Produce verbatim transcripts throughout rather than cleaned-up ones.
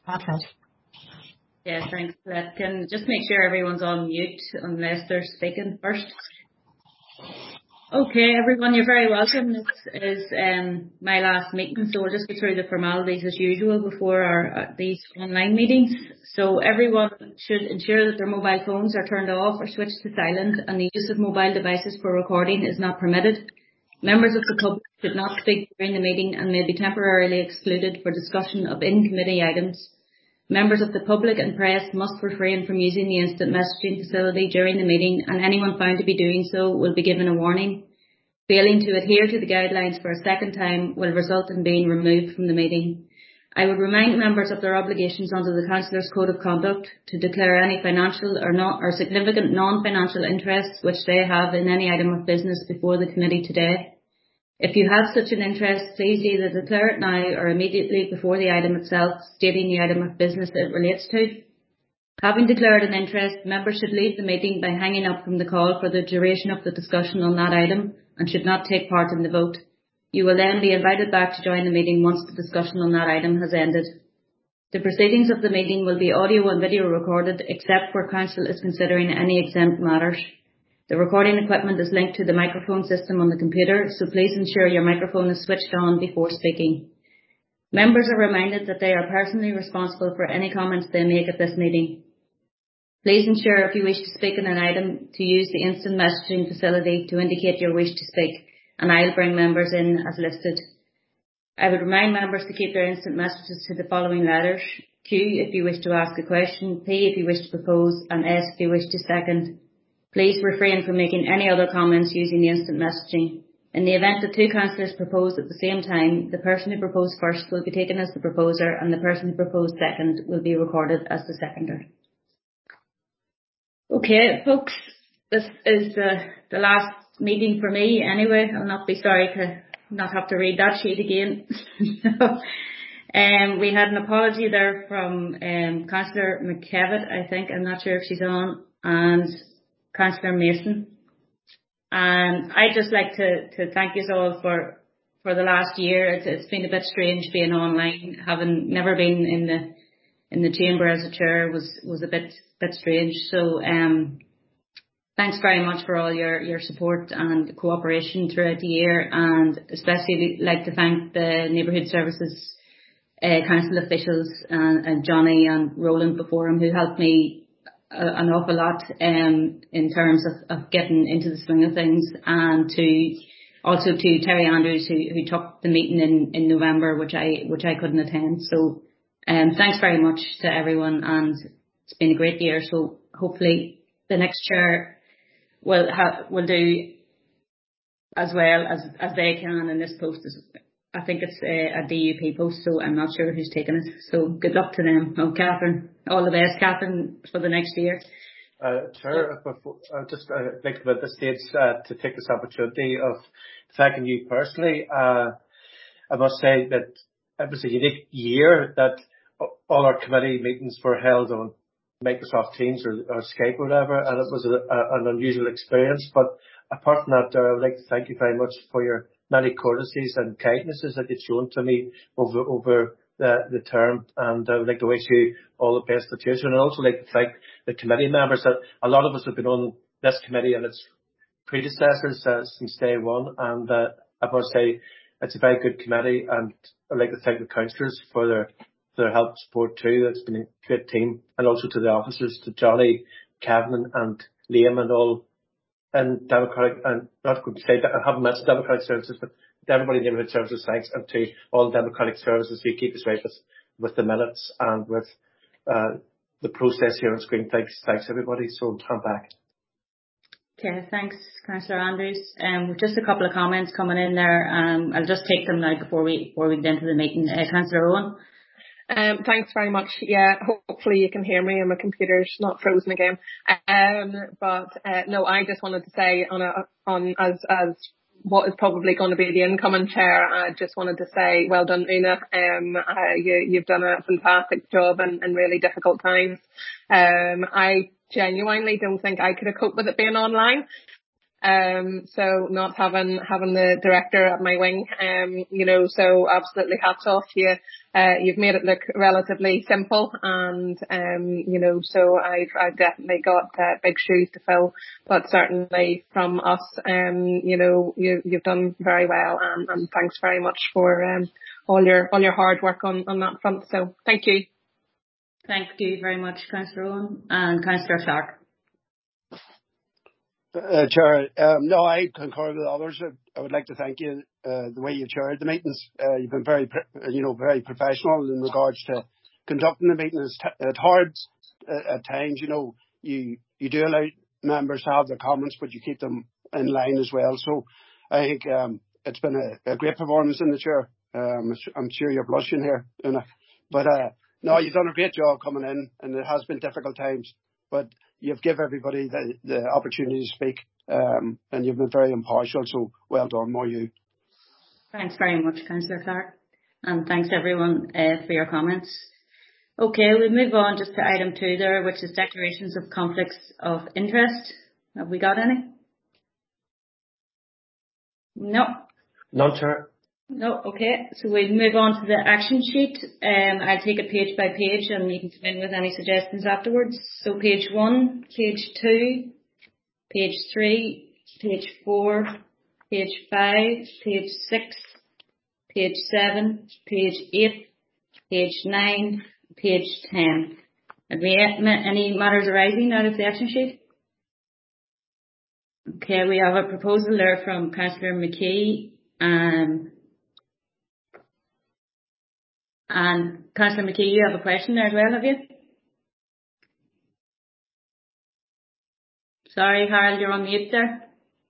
Ahmed. Yeah, thanks. Let can just make sure everyone's on mute unless they're speaking first. Okay, everyone, you're very welcome. This is um, my last meeting, so we'll just go through the formalities as usual before our uh, these online meetings. So everyone should ensure that their mobile phones are turned off or switched to silent, and the use of mobile devices for recording is not permitted. Members of the public should not speak during the meeting and may be temporarily excluded for discussion of in-committee items. Members of the public and press must refrain from using the instant messaging facility during the meeting, and anyone found to be doing so will be given a warning. Failing to adhere to the guidelines for a second time will result in being removed from the meeting. I would remind members of their obligations under the Councillors' Code of Conduct to declare any financial or, not, or significant non-financial interests which they have in any item of business before the committee today. If you have such an interest, please either declare it now or immediately before the item itself, stating the item of business it relates to. Having declared an interest, members should leave the meeting by hanging up from the call for the duration of the discussion on that item and should not take part in the vote. You will then be invited back to join the meeting once the discussion on that item has ended. The proceedings of the meeting will be audio and video recorded, except where Council is considering any exempt matters. The recording equipment is linked to the microphone system on the computer, so please ensure your microphone is switched on before speaking. Members are reminded that they are personally responsible for any comments they make at this meeting. Please ensure if you wish to speak on an item to use the instant messaging facility to indicate your wish to speak, and I'll bring members in as listed. I would remind members to keep their instant messages to the following letters: Q if you wish to ask a question, P if you wish to propose, and S if you wish to second. Please refrain from making any other comments using the instant messaging. In the event that two councillors propose at the same time, the person who proposed first will be taken as the proposer and the person who proposed second will be recorded as the seconder. Okay, folks, this is the, the last meeting for me anyway. I'll not be sorry to not have to read that sheet again. um, we had an apology there from um, Councillor McKevitt, I think. I'm not sure if she's on, and Councillor Mason. And I'd just like to, to thank you all for, for the last year. It's, it's been a bit strange being online, having never been in the in the chamber as a chair was, was a bit bit strange. So um, thanks very much for all your, your support and cooperation throughout the year, and especially like to thank the Neighbourhood Services uh, Council officials and, and Johnny and Roland before him, who helped me an awful lot um, in terms of, of getting into the swing of things, and to also to Terry Andrews, who, who took the meeting in, in November, which I which I couldn't attend. So um, thanks very much to everyone, and it's been a great year. So hopefully the next chair will ha- will do as well as as they can in this post. I think it's a, a D U P post, so I'm not sure who's taking it. So good luck to them. Oh, Catherine, all the best, Catherine, for the next year. Uh, Chair, before, uh, just uh, like at this stage uh, to take this opportunity of thanking you personally. Uh, I must say that it was a unique year that all our committee meetings were held on Microsoft Teams or, or Skype or whatever, and it was a, a, an unusual experience. But apart from that, uh, I would like to thank you very much for your many courtesies and kindnesses that you've shown to me over over the, the term, and I would like to wish you all the best for the future. And I'd also like to thank the committee members. That a lot of us have been on this committee and its predecessors uh, since day one, and uh, I must say it's a very good committee, and I'd like to thank the councillors for their their help and support too. It's been a great team, and also to the officers, to Johnny, Kevin and Liam and all. And Democratic, and not going to say that I haven't mentioned Democratic Services, but everybody in Neighbourhood Services, thanks, and to all Democratic Services who keep us right with, with the minutes and with uh, the process here on screen. Thanks, thanks everybody. So I'm back. Okay, thanks, Councillor Andrews. Um, we've just a couple of comments coming in there. Um, I'll just take them now before we before we get into the meeting. Uh, Councillor Owen. Um, thanks very much. Yeah, hopefully you can hear me and my computer's not frozen again. Um, but uh, no, I just wanted to say on a, on as as what is probably going to be the incoming chair, I just wanted to say well done, Una. Um, uh, you you've done a fantastic job in, in really difficult times. Um, I genuinely don't think I could have coped with it being online. Um, so not having, having the director at my wing, um, you know, so absolutely hats off to you. Uh, you've made it look relatively simple and, um, you know, so I've, I've definitely got uh, big shoes to fill, but certainly from us, um, you know, you, you've done very well, and, and thanks very much for, um, all your, all your hard work on, on that front. So thank you. Thank you very much, Councillor Owen and Councillor Clark. Uh, Chair, um, no, I concur with others. I would like to thank you, uh, the way you chaired the meetings. Uh, you've been very, you know, very professional in regards to conducting the meetings. It's hard uh, at times, you know, you, you do allow members to have their comments, but you keep them in line as well. So I think, um, it's been a, a great performance in the chair. Um, I'm sure you're blushing here, you know, but, uh, no, you've done a great job coming in, and it has been difficult times, but you've given everybody the, the opportunity to speak, um, and you've been very impartial, so well done, more you. Thanks very much, Councillor Clark, and thanks everyone uh, for your comments. Okay, we'll move on just to item two there, which is declarations of conflicts of interest. Have we got any? No. None, Chair. No, okay. So we'll move on to the action sheet. Um, I'll take it page by page and you can come in with any suggestions afterwards. So page one, page two, page three, page four, page five, page six, page seven, page eight, page nine, page ten. Have we any matters arising out of the action sheet? Okay, we have a proposal there from Councillor McKee. Um, And Councillor McKee, you have a question there as well, have you? Sorry, Harold, you're on mute there.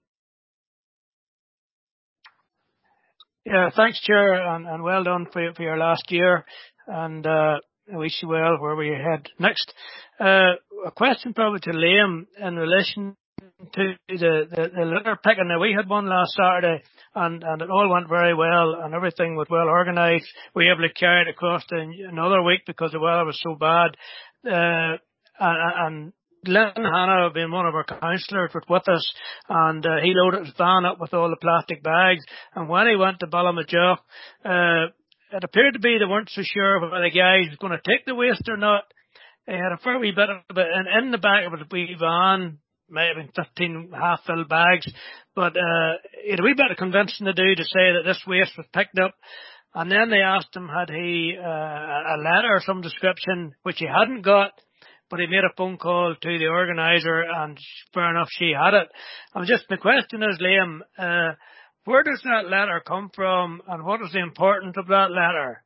Yeah, thanks, Chair, and, and well done for, for your last year. And uh, I wish you well where we head next. Uh, a question probably to Liam in relation to the, the, the litter picking. Now, we had one last Saturday, and, and it all went very well, and everything was well organised. We were able to carry it across to another week because the weather was so bad. Uh, and, and Glenn Hanna, being one of our councillors, was with us, and uh, he loaded his van up with all the plastic bags. And when he went to Ballamajoch, uh, it appeared to be they weren't so sure whether the guy was going to take the waste or not. He had a fair wee bit of it, and in the back of the wee van, may have been fifteen half-filled bags, but uh, he had a wee bit of convincing to do to say that this waste was picked up. And then they asked him had he uh, a letter of some description, which he hadn't got, but he made a phone call to the organiser, and fair enough, she had it. And just the question is, Liam, uh, where does that letter come from, and what is the importance of that letter?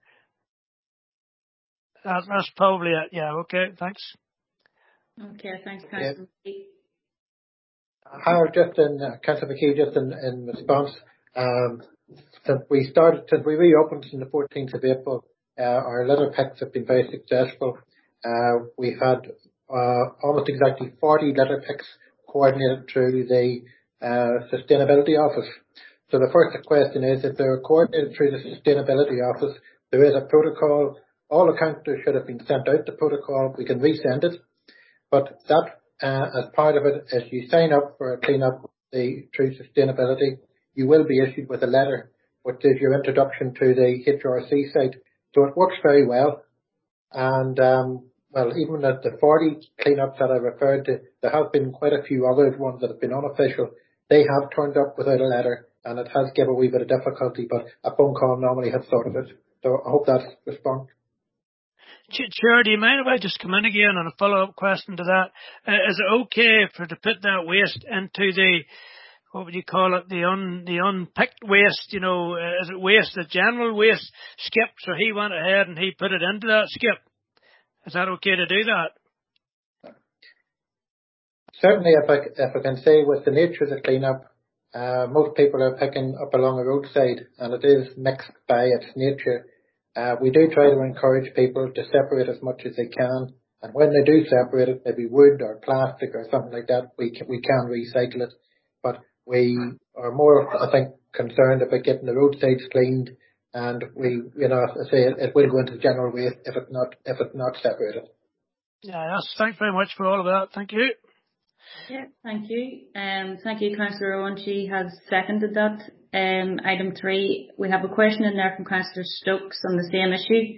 That, that's probably it. Yeah, okay, thanks. Okay, thanks, Councillor McKee. Howard, just in, uh, Councillor McKee, just in, in response, um, since we started, since we reopened on the fourteenth of April, uh, our litter picks have been very successful. Uh, we've had uh, almost exactly forty litter picks coordinated through the uh, Sustainability Office. So the first question is, if they're coordinated through the Sustainability Office, there is a protocol. All the councillors should have been sent out the protocol. We can resend it. But that, uh, as part of it, as you sign up for a clean-up the, through sustainability, you will be issued with a letter, which is your introduction to the H R C site. So it works very well. And, um, well, even at the forty clean-ups that I referred to, there have been quite a few other ones that have been unofficial. They have turned up without a letter, and it has given a wee bit of difficulty, but a phone call normally has sorted it. So I hope that's response. Chair, do you mind if I just come in again on a follow-up question to that? Uh, is it okay for to put that waste into the, what would you call it, the un the unpicked waste? You know, uh, is it waste, the general waste skip? So he went ahead and he put it into that skip. Is that okay to do that? Certainly, if I if I can say, with the nature of the clean-up, uh, most people are picking up along a roadside, and it is mixed by its nature. Uh, we do try to encourage people to separate as much as they can, and when they do separate it, maybe wood or plastic or something like that, we can, we can recycle it. But we are more, I think, concerned about getting the roadsides cleaned, and we, you know, as I say, it, it will go into general waste if it's not if it's not separated. Yeah, yes. Thanks very much for all of that. Thank you. Yeah, thank you. Um, thank you, Councillor Owen. She has seconded that. Um, item three, we have a question in there from Councillor Stokes on the same issue.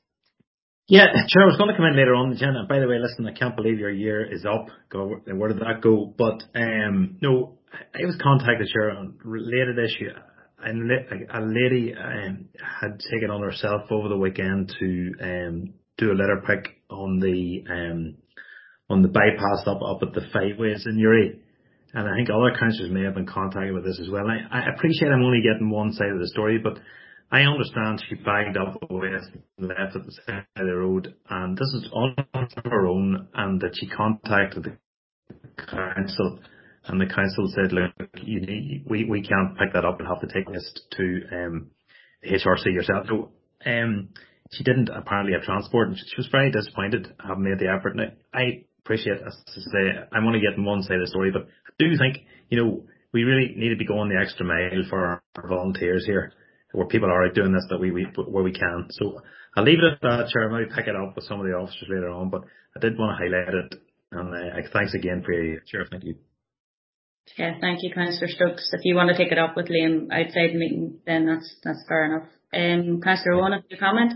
Yeah, Chair, I was going to come in later on the agenda. By the way, listen, I can't believe your year is up. Go, where did that go? But um, no, I was contacted, Chair, on a related issue. And a lady um, had taken on herself over the weekend to um, do a litter pick on the um, on the bypass up up at the Five Ways in Uri. And I think other councillors may have been contacted with this as well. I, I appreciate I'm only getting one side of the story, but I understand she bagged up the waste and left at the side of the road, and this is on her own, and that she contacted the council, and the council said, look, you need, we, we can't pick that up and have to take this to um, H R C yourself. So um, she didn't apparently have transport, and she was very disappointed having made the effort. Now, I appreciate, as to say, I'm only getting one side of the story, but I do think, you know, we really need to be going the extra mile for our, our volunteers here, where people are out doing this, that we, we where we can. So I'll leave it at that, Chair. I might pick it up with some of the officers later on, but I did want to highlight it. And uh, thanks again for your Chair. Thank you. Yeah, thank you, Councillor Stokes. If you want to take it up with Liam outside the meeting, then that's that's fair enough. Um, Councillor Owen, have you a comment?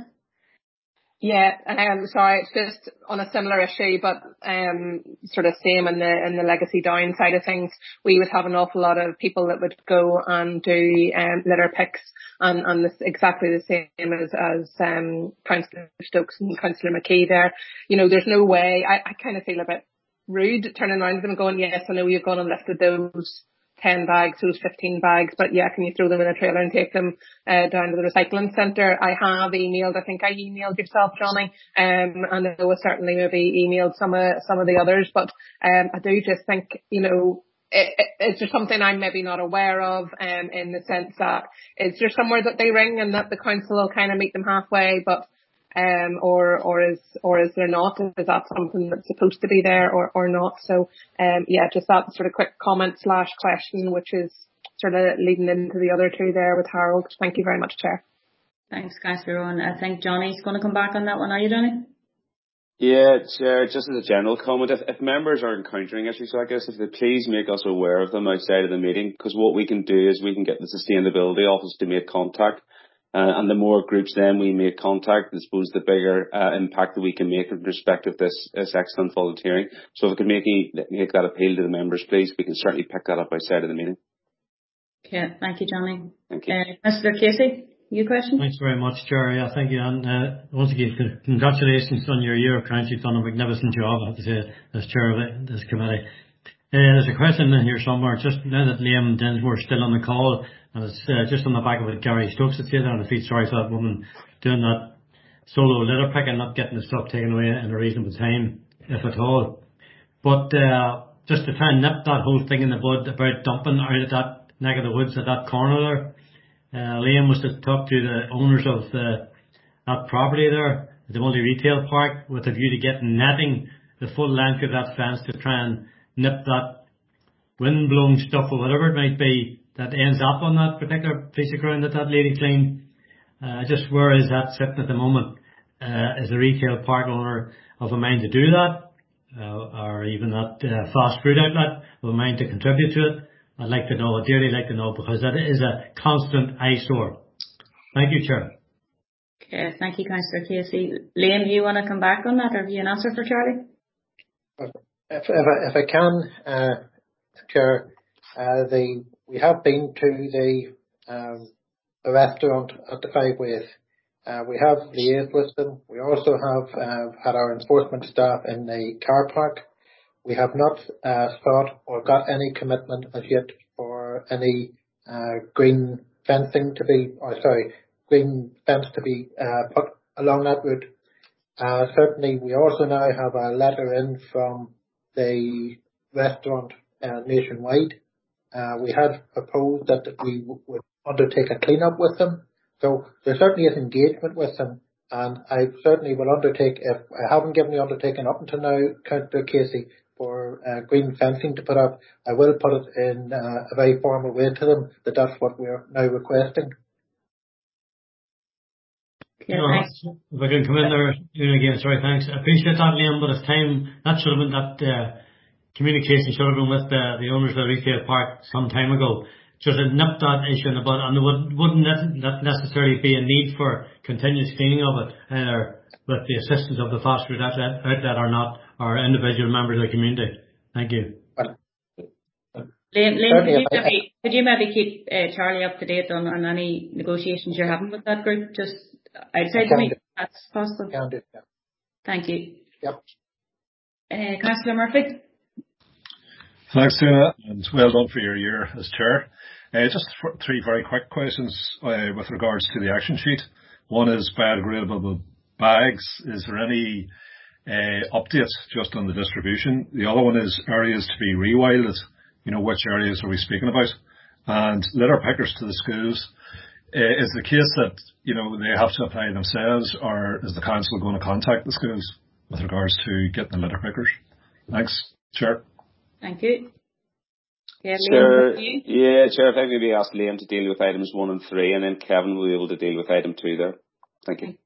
Yeah, um, sorry, it's just on a similar issue, but um, sort of same in the in the legacy down side of things. We would have an awful lot of people that would go and do um, litter picks, and, and this exactly the same as as um, Councillor Stokes and Councillor McKee there. You know, there's no way. I, I kind of feel a bit rude turning around to them and going, yes, I know you've gone and lifted those ten bags, those fifteen bags, but yeah, can you throw them in a trailer and take them uh, down to the recycling centre? I have emailed, I think I emailed yourself, Johnny, um, and I know I certainly maybe emailed some of, some of the others, but um, I do just think, you know, it, it, it's just something I'm maybe not aware of, um, in the sense that is there somewhere that they ring and that the council will kind of meet them halfway, but Um, or, or is, or is there not? Is that something that's supposed to be there or, or not? So, um, yeah, just that sort of quick comment slash question, which is sort of leading into the other two there with Harold. Thank you very much, Chair. Thanks, Councillor Owen. I think Johnny's going to come back on that one. Are you, Johnny? Yeah, Chair, just as a general comment, if, if members are encountering issues like this, if they please make us aware of them outside of the meeting, because what we can do is we can get the Sustainability Office to make contact. Uh, and the more groups then we make contact, I suppose the bigger uh, impact that we can make with respect to this, this excellent volunteering. So if we could make, make that appeal to the members, please, we can certainly pick that up outside of the meeting. Okay, thank you, Johnny. Thank you. Uh, Mister Casey, your question? Thanks very much, Chair. Yeah, thank you. And uh, once again, congratulations on your year of council. You've done a magnificent job, I have to say, as Chair of this committee. Uh, there's a question in here somewhere, just now that Liam Dinsmore is still on the call, and it's uh, just on the back of it, Gary Stokes had said, and I feel sorry for that woman doing that solo litter pick and not getting the stuff taken away in a reasonable time, if at all. But uh, just to try and nip that whole thing in the bud about dumping out of that neck of the woods at that corner there, uh, Liam was to talk to the owners of the, that property there, the multi-retail park, with a view to getting netting the full length of that fence to try and nip that wind-blown stuff or whatever it might be that ends up on that particular piece of ground that that lady claimed. Uh, just where is that sitting at the moment? Uh, is the retail park owner of a mind to do that? Uh, or even that uh, fast food outlet of a mind to contribute to it? I'd like to know, I'd dearly like to know, because that is a constant eyesore. Thank you, Chair. Okay, thank you, Councillor Casey. Liam, do you want to come back on that, or have you an answer for Charlie? If, if, I, if I can, uh, Chair, uh, the, we have been to the, um, the restaurant at the Five Ways. Uh, we have liaised with them. We also have uh, had our enforcement staff in the car park. We have not uh, sought or got any commitment as yet for any uh, green fencing to be, or sorry, green fence to be uh, put along that route. Uh, certainly, we also now have a letter in from the restaurant uh, nationwide. Uh, we had proposed that we w- would undertake a clean-up with them. So there certainly is engagement with them, and I certainly will undertake, if I haven't given the undertaking up until now, Councillor Casey, for uh, green fencing to put up, I will put it in uh, a very formal way to them that that's what we're now requesting. Yeah, no, if I can come in there again, sorry, thanks. I appreciate that, Liam, but it's time, that should have been that uh, communication should have been with the, the owners of the retail park some time ago. Just to nip that issue in the bud, and there would, wouldn't that necessarily be a need for continuous cleaning of it, uh, with the assistance of the fast food outlet, outlet or not, or individual members of the community. Thank you. Liam, Liam could, you maybe, could you maybe keep uh, Charlie up to date on, on any negotiations you're having with that group, just outside the meeting, if that's possible? Can do, yeah. Thank you. Yep. Uh, Councillor Murphy. Thanks, Tina, and well done for your year as chair. Uh, just three very quick questions uh, with regards to the action sheet. One is biodegradable bags. Is there any uh, updates just on the distribution? The other one is areas to be rewilded. You know, which areas are we speaking about? And litter pickers to the schools. Uh, is the case that, you know, they have to apply themselves, or is the council going to contact the schools with regards to getting the litter pickers? Thanks, Chair. Thank you. Yeah, Chair, yeah, Chair, if I maybe ask Liam to deal with items one and three, and then Kevin will be able to deal with item two there. Thank you.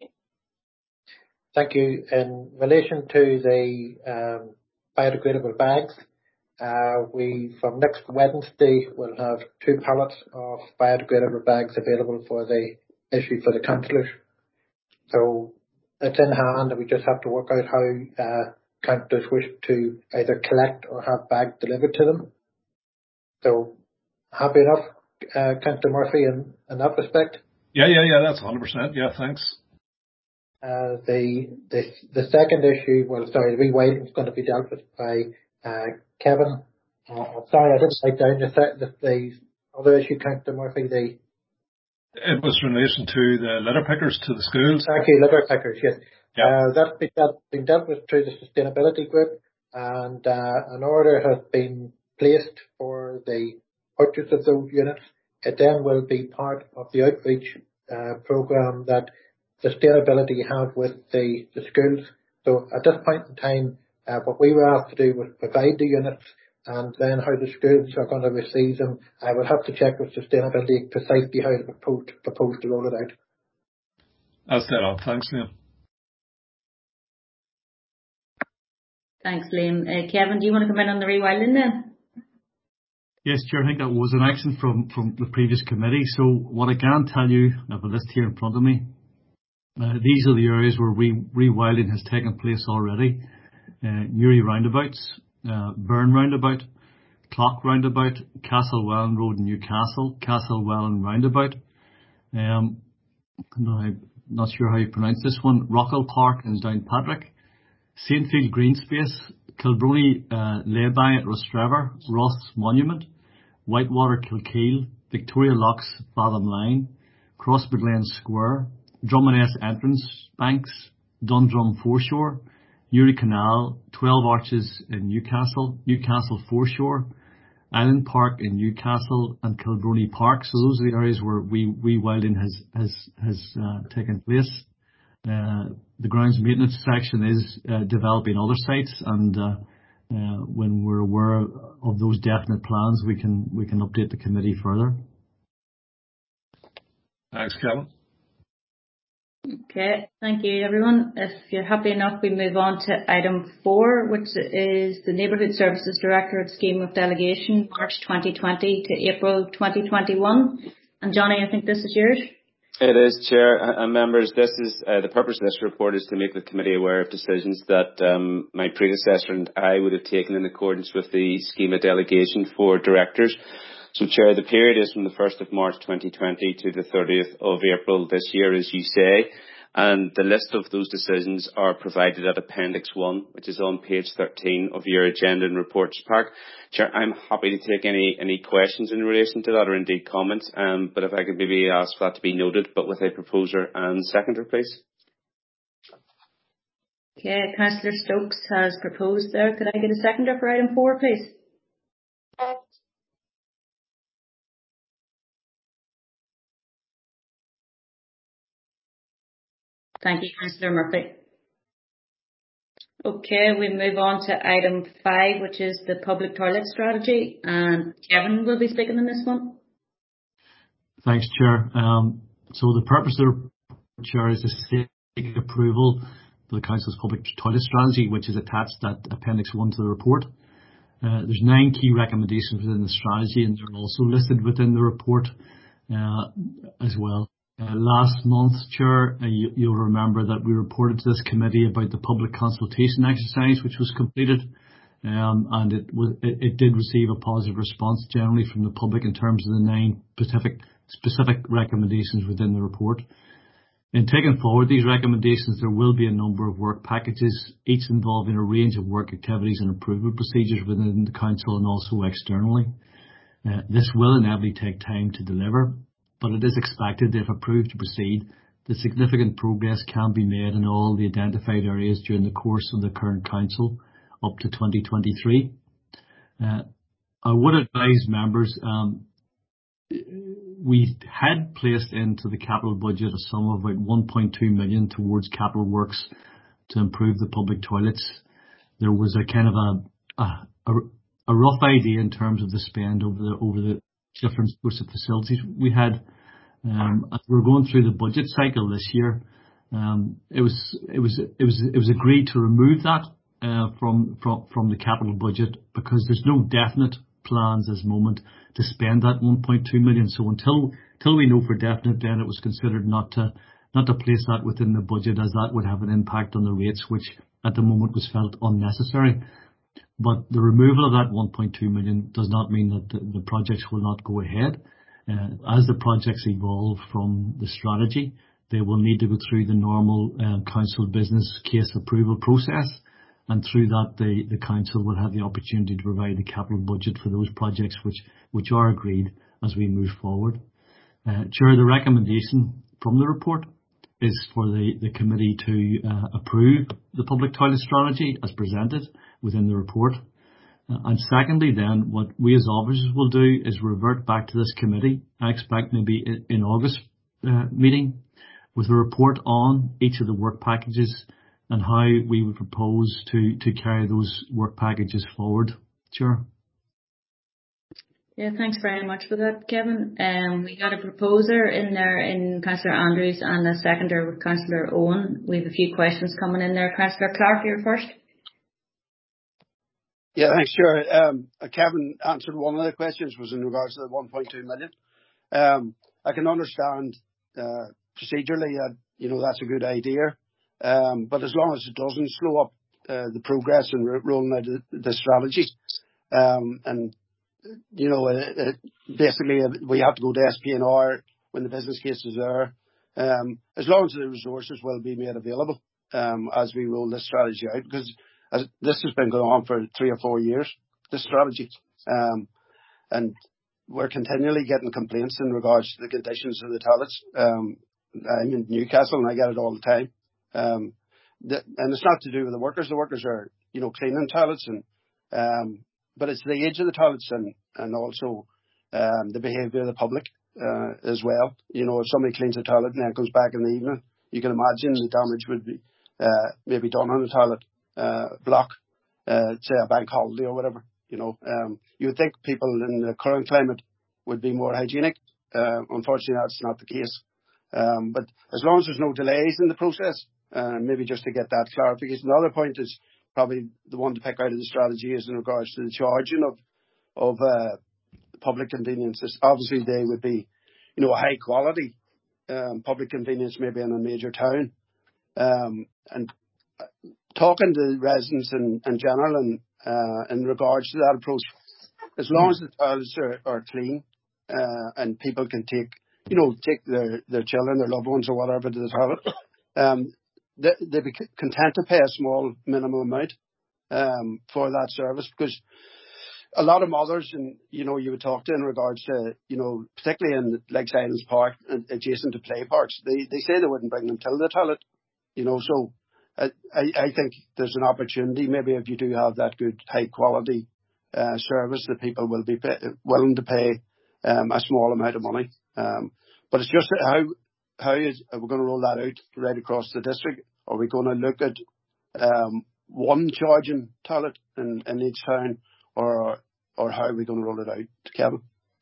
Thank you. In relation to the um, biodegradable bags, uh, we from next Wednesday will have two pallets of biodegradable bags available for the issue for the councillors. So it's in hand, and we just have to work out how uh, councillors wish to either collect or have bags delivered to them. So happy enough, uh, Councillor Murphy, in, in that respect? Yeah, yeah, yeah, that's one hundred percent. Yeah, thanks. Uh, the, the the second issue, well, sorry, the rewilding is going to be dealt with by uh, Kevin. Uh, sorry, I didn't write down the, the, the other issue, Councillor Murphy. The It was in relation to the litter pickers to the schools. Thank you, litter pickers, yes. Yeah. Uh, that's been dealt, been dealt with through the sustainability group, and uh, an order has been placed for the purchase of those units. It then will be part of the outreach uh, programme that sustainability have with the, the schools. So at this point in time, uh, what we were asked to do was provide the units, and then how the schools are going to receive them, I will have to check with sustainability precisely how to propose, propose to roll it out. That's dead on. Thanks, Liam. Thanks, Liam. Uh, Kevin, do you want to come in on the rewilding then? Yes, Chair, I think that was an action from, from the previous committee. So what I can tell you, I have a list here in front of me. Uh, these are the areas where re- rewilding has taken place already. Uh, Newry Roundabouts, uh, Burn Roundabout, Clock Roundabout, Castlewellan Road in Newcastle, Castlewellan Roundabout. Um, I'm not sure how you pronounce this one. Rockall Park in Downpatrick, Saintfield Green Space, Kilbrony uh, Lay-by at Rostrevor, Ross Monument, Whitewater Kilkeel, Victoria Locks Fathom Line, Crosswood Lane Square, Drummondess Entrance Banks, Dundrum Foreshore, Newry Canal, Twelve Arches in Newcastle, Newcastle Foreshore, Island Park in Newcastle, and Kilbrony Park. So those are the areas where we rewilding has has has uh, taken place. Uh, the grounds maintenance section is uh, developing other sites, and uh, uh, when we're aware of those definite plans, we can we can update the committee further. Thanks, Kevin. Okay, thank you everyone. If you're happy enough, we move on to item four, which is the Neighbourhood Services Directorate Scheme of Delegation, March twenty twenty to April twenty twenty-one. And Johnny, I think this is yours. It is, Chair and members. This is uh, the purpose of this report is to make the committee aware of decisions that um, my predecessor and I would have taken in accordance with the scheme of delegation for directors. So, Chair, the period is from the first of March twenty twenty to the thirtieth of April this year, as you say. And the list of those decisions are provided at Appendix one, which is on page thirteen of your agenda and reports pack. Chair, I'm happy to take any, any questions in relation to that, or indeed comments, um, but if I could maybe ask for that to be noted, but with a proposer and seconder, please. Okay, Councillor Stokes has proposed there. Could I get a seconder for item four, please? Thank you, Councillor Murphy. Okay, we move on to item five, which is the public toilet strategy, and Kevin will be speaking on this one. Thanks, Chair. Um, so the purpose of the Chair is to seek approval for the Council's public toilet strategy, which is attached at Appendix one to the report. Uh, there's nine key recommendations within the strategy, and they're also listed within the report uh, as well. Uh, last month, Chair, uh, you, you'll remember that we reported to this committee about the public consultation exercise which was completed, um, and it, was, it, it did receive a positive response generally from the public in terms of the nine specific, specific recommendations within the report. In taking forward these recommendations, there will be a number of work packages, each involving a range of work activities and approval procedures within the Council and also externally. Uh, this will inevitably take time to deliver, but it is expected that if approved to proceed, that significant progress can be made in all the identified areas during the course of the current Council up to twenty twenty-three. Uh, I would advise members, um, we had placed into the capital budget a sum of about one point two million towards capital works to improve the public toilets. There was a kind of a, a, a rough idea in terms of the spend over the over the different sorts of facilities we had. Um, as we're going through the budget cycle this year, um, it was it was it was it was agreed to remove that uh, from from from the capital budget because there's no definite plans at this moment to spend that one point two million. So until until we know for definite, then it was considered not to not to place that within the budget, as that would have an impact on the rates, which at the moment was felt unnecessary. But the removal of that one point two million does not mean that the, the projects will not go ahead. Uh, as the projects evolve from the strategy, they will need to go through the normal uh, council business case approval process, and through that the, the council will have the opportunity to provide the capital budget for those projects which, which are agreed as we move forward. Uh, Chair, the recommendation from the report is for the, the committee to uh, approve the public toilet strategy as presented within the report. Uh, and secondly then, what we as officers will do is revert back to this committee, I expect maybe in, in August uh, meeting, with a report on each of the work packages and how we would propose to, to carry those work packages forward. Chair. Yeah, thanks very much for that, Kevin. Um, we got a proposer in there in Councillor Andrews and a seconder with Councillor Owen. We have a few questions coming in there. Councillor Clark, you're first. Yeah, thanks, Chair. Um, Kevin answered one of the questions, was in regards to the one point two million. Um, I can understand uh, procedurally that, you know, that's a good idea. Um, but as long as it doesn't slow up uh, the progress in ro- rolling out the, the strategy, um, and you know, uh, uh, basically uh, we have to go to S P N R when the business case is there. Um, as long as the resources will be made available um, as we roll this strategy out, because as this has been going on for three or four years, this strategy, um, and we're continually getting complaints in regards to the conditions of the toilets. Um, I'm in Newcastle and I get it all the time. Um, the, and it's not to do with the workers. The workers are, you know, cleaning toilets, and um, but it's the age of the toilets and and also um, the behaviour of the public uh, as well. You know, if somebody cleans a toilet and then comes back in the evening, you can imagine the damage would be uh, maybe done on the toilet uh, block, uh, say a bank holiday or whatever. You know, um, you would think people in the current climate would be more hygienic. Uh, unfortunately, that's not the case. Um, but as long as there's no delays in the process, uh, maybe just to get that clarification. The other point is probably the one to pick out of the strategy is in regards to the charging of of uh, public conveniences. Obviously, they would be, you know, a high quality um, public convenience, maybe in a major town. Um, and talking to residents in, in general and uh, in regards to that approach, as long as the toilets are, are clean uh, and people can take, you know, take their, their children, their loved ones or whatever to the toilet, um, they, they'd be content to pay a small minimum amount um, for that service, because a lot of mothers, and you know, you would talk to in regards to, you know, particularly in like Silence Park, adjacent to play parks, they they say they wouldn't bring them till the toilet, you know. So I I think there's an opportunity, maybe if you do have that good high quality uh, service, that people will be pay, willing to pay um, a small amount of money. Um, but it's just how how is are we going to roll that out right across the district? Are we going to look at um, one charging toilet in, in each town, or or how are we going to roll it out, Kevin?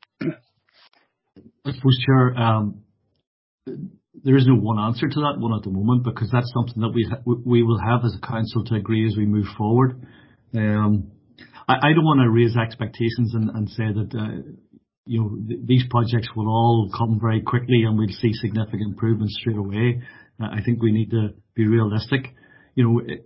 I suppose, Chair, um, there is no one answer to that one at the moment, because that's something that we ha- we will have as a council to agree as we move forward. Um, I, I don't want to raise expectations and, and say that, uh, you know, th- these projects will all come very quickly and we'll see significant improvements straight away. Uh, I think we need to be realistic. You know, it,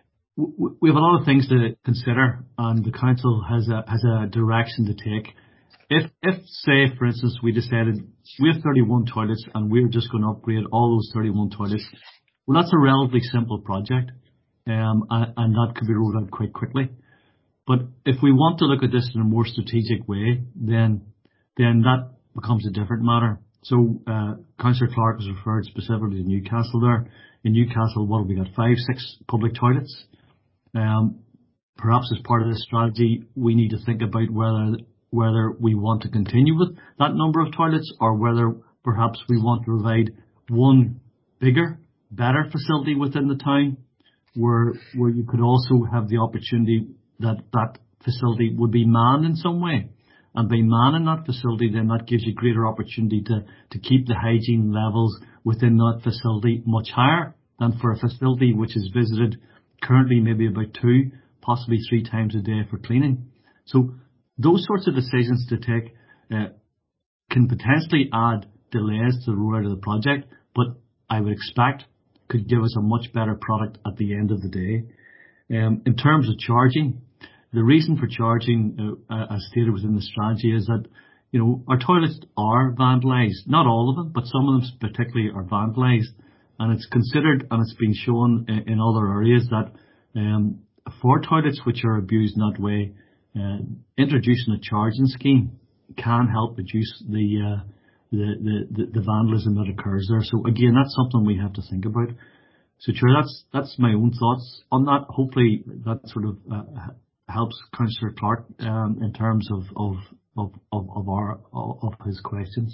w- we have a lot of things to consider, and the council has a has a direction to take. If, if say, for instance, we decided we have thirty-one toilets and we're just going to upgrade all those thirty-one toilets, well, that's a relatively simple project, um, and, and that could be rolled out quite quickly. But if we want to look at this in a more strategic way, then then that becomes a different matter. So, uh, Councillor Clark has referred specifically to Newcastle there. In Newcastle, what have we got? Five, six public toilets. Um, perhaps as part of this strategy, we need to think about whether whether we want to continue with that number of toilets, or whether perhaps we want to provide one bigger, better facility within the town, where where you could also have the opportunity that that facility would be manned in some way. And by manning that facility, then that gives you greater opportunity to, to keep the hygiene levels within that facility much higher than for a facility which is visited currently maybe about two, possibly three times a day for cleaning. So those sorts of decisions to take uh, can potentially add delays to the rollout of the project, but I would expect could give us a much better product at the end of the day. Um, in terms of charging, the reason for charging, uh, as stated within the strategy, is that, you know, our toilets are vandalised. Not all of them, but some of them particularly are vandalised. And it's considered, and it's been shown in, in other areas, that um, for toilets which are abused in that way, uh, introducing a charging scheme can help reduce the, uh, the, the, the vandalism that occurs there. So again, that's something we have to think about. So Chair, that's that's my own thoughts on that. Hopefully that sort of uh, helps Councillor Clark um, in terms of of of of, of our of his questions.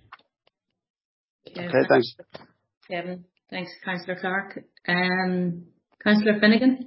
Okay, thanks, Kevin. Thanks, Councillor Clark. Um, Councillor Finnegan.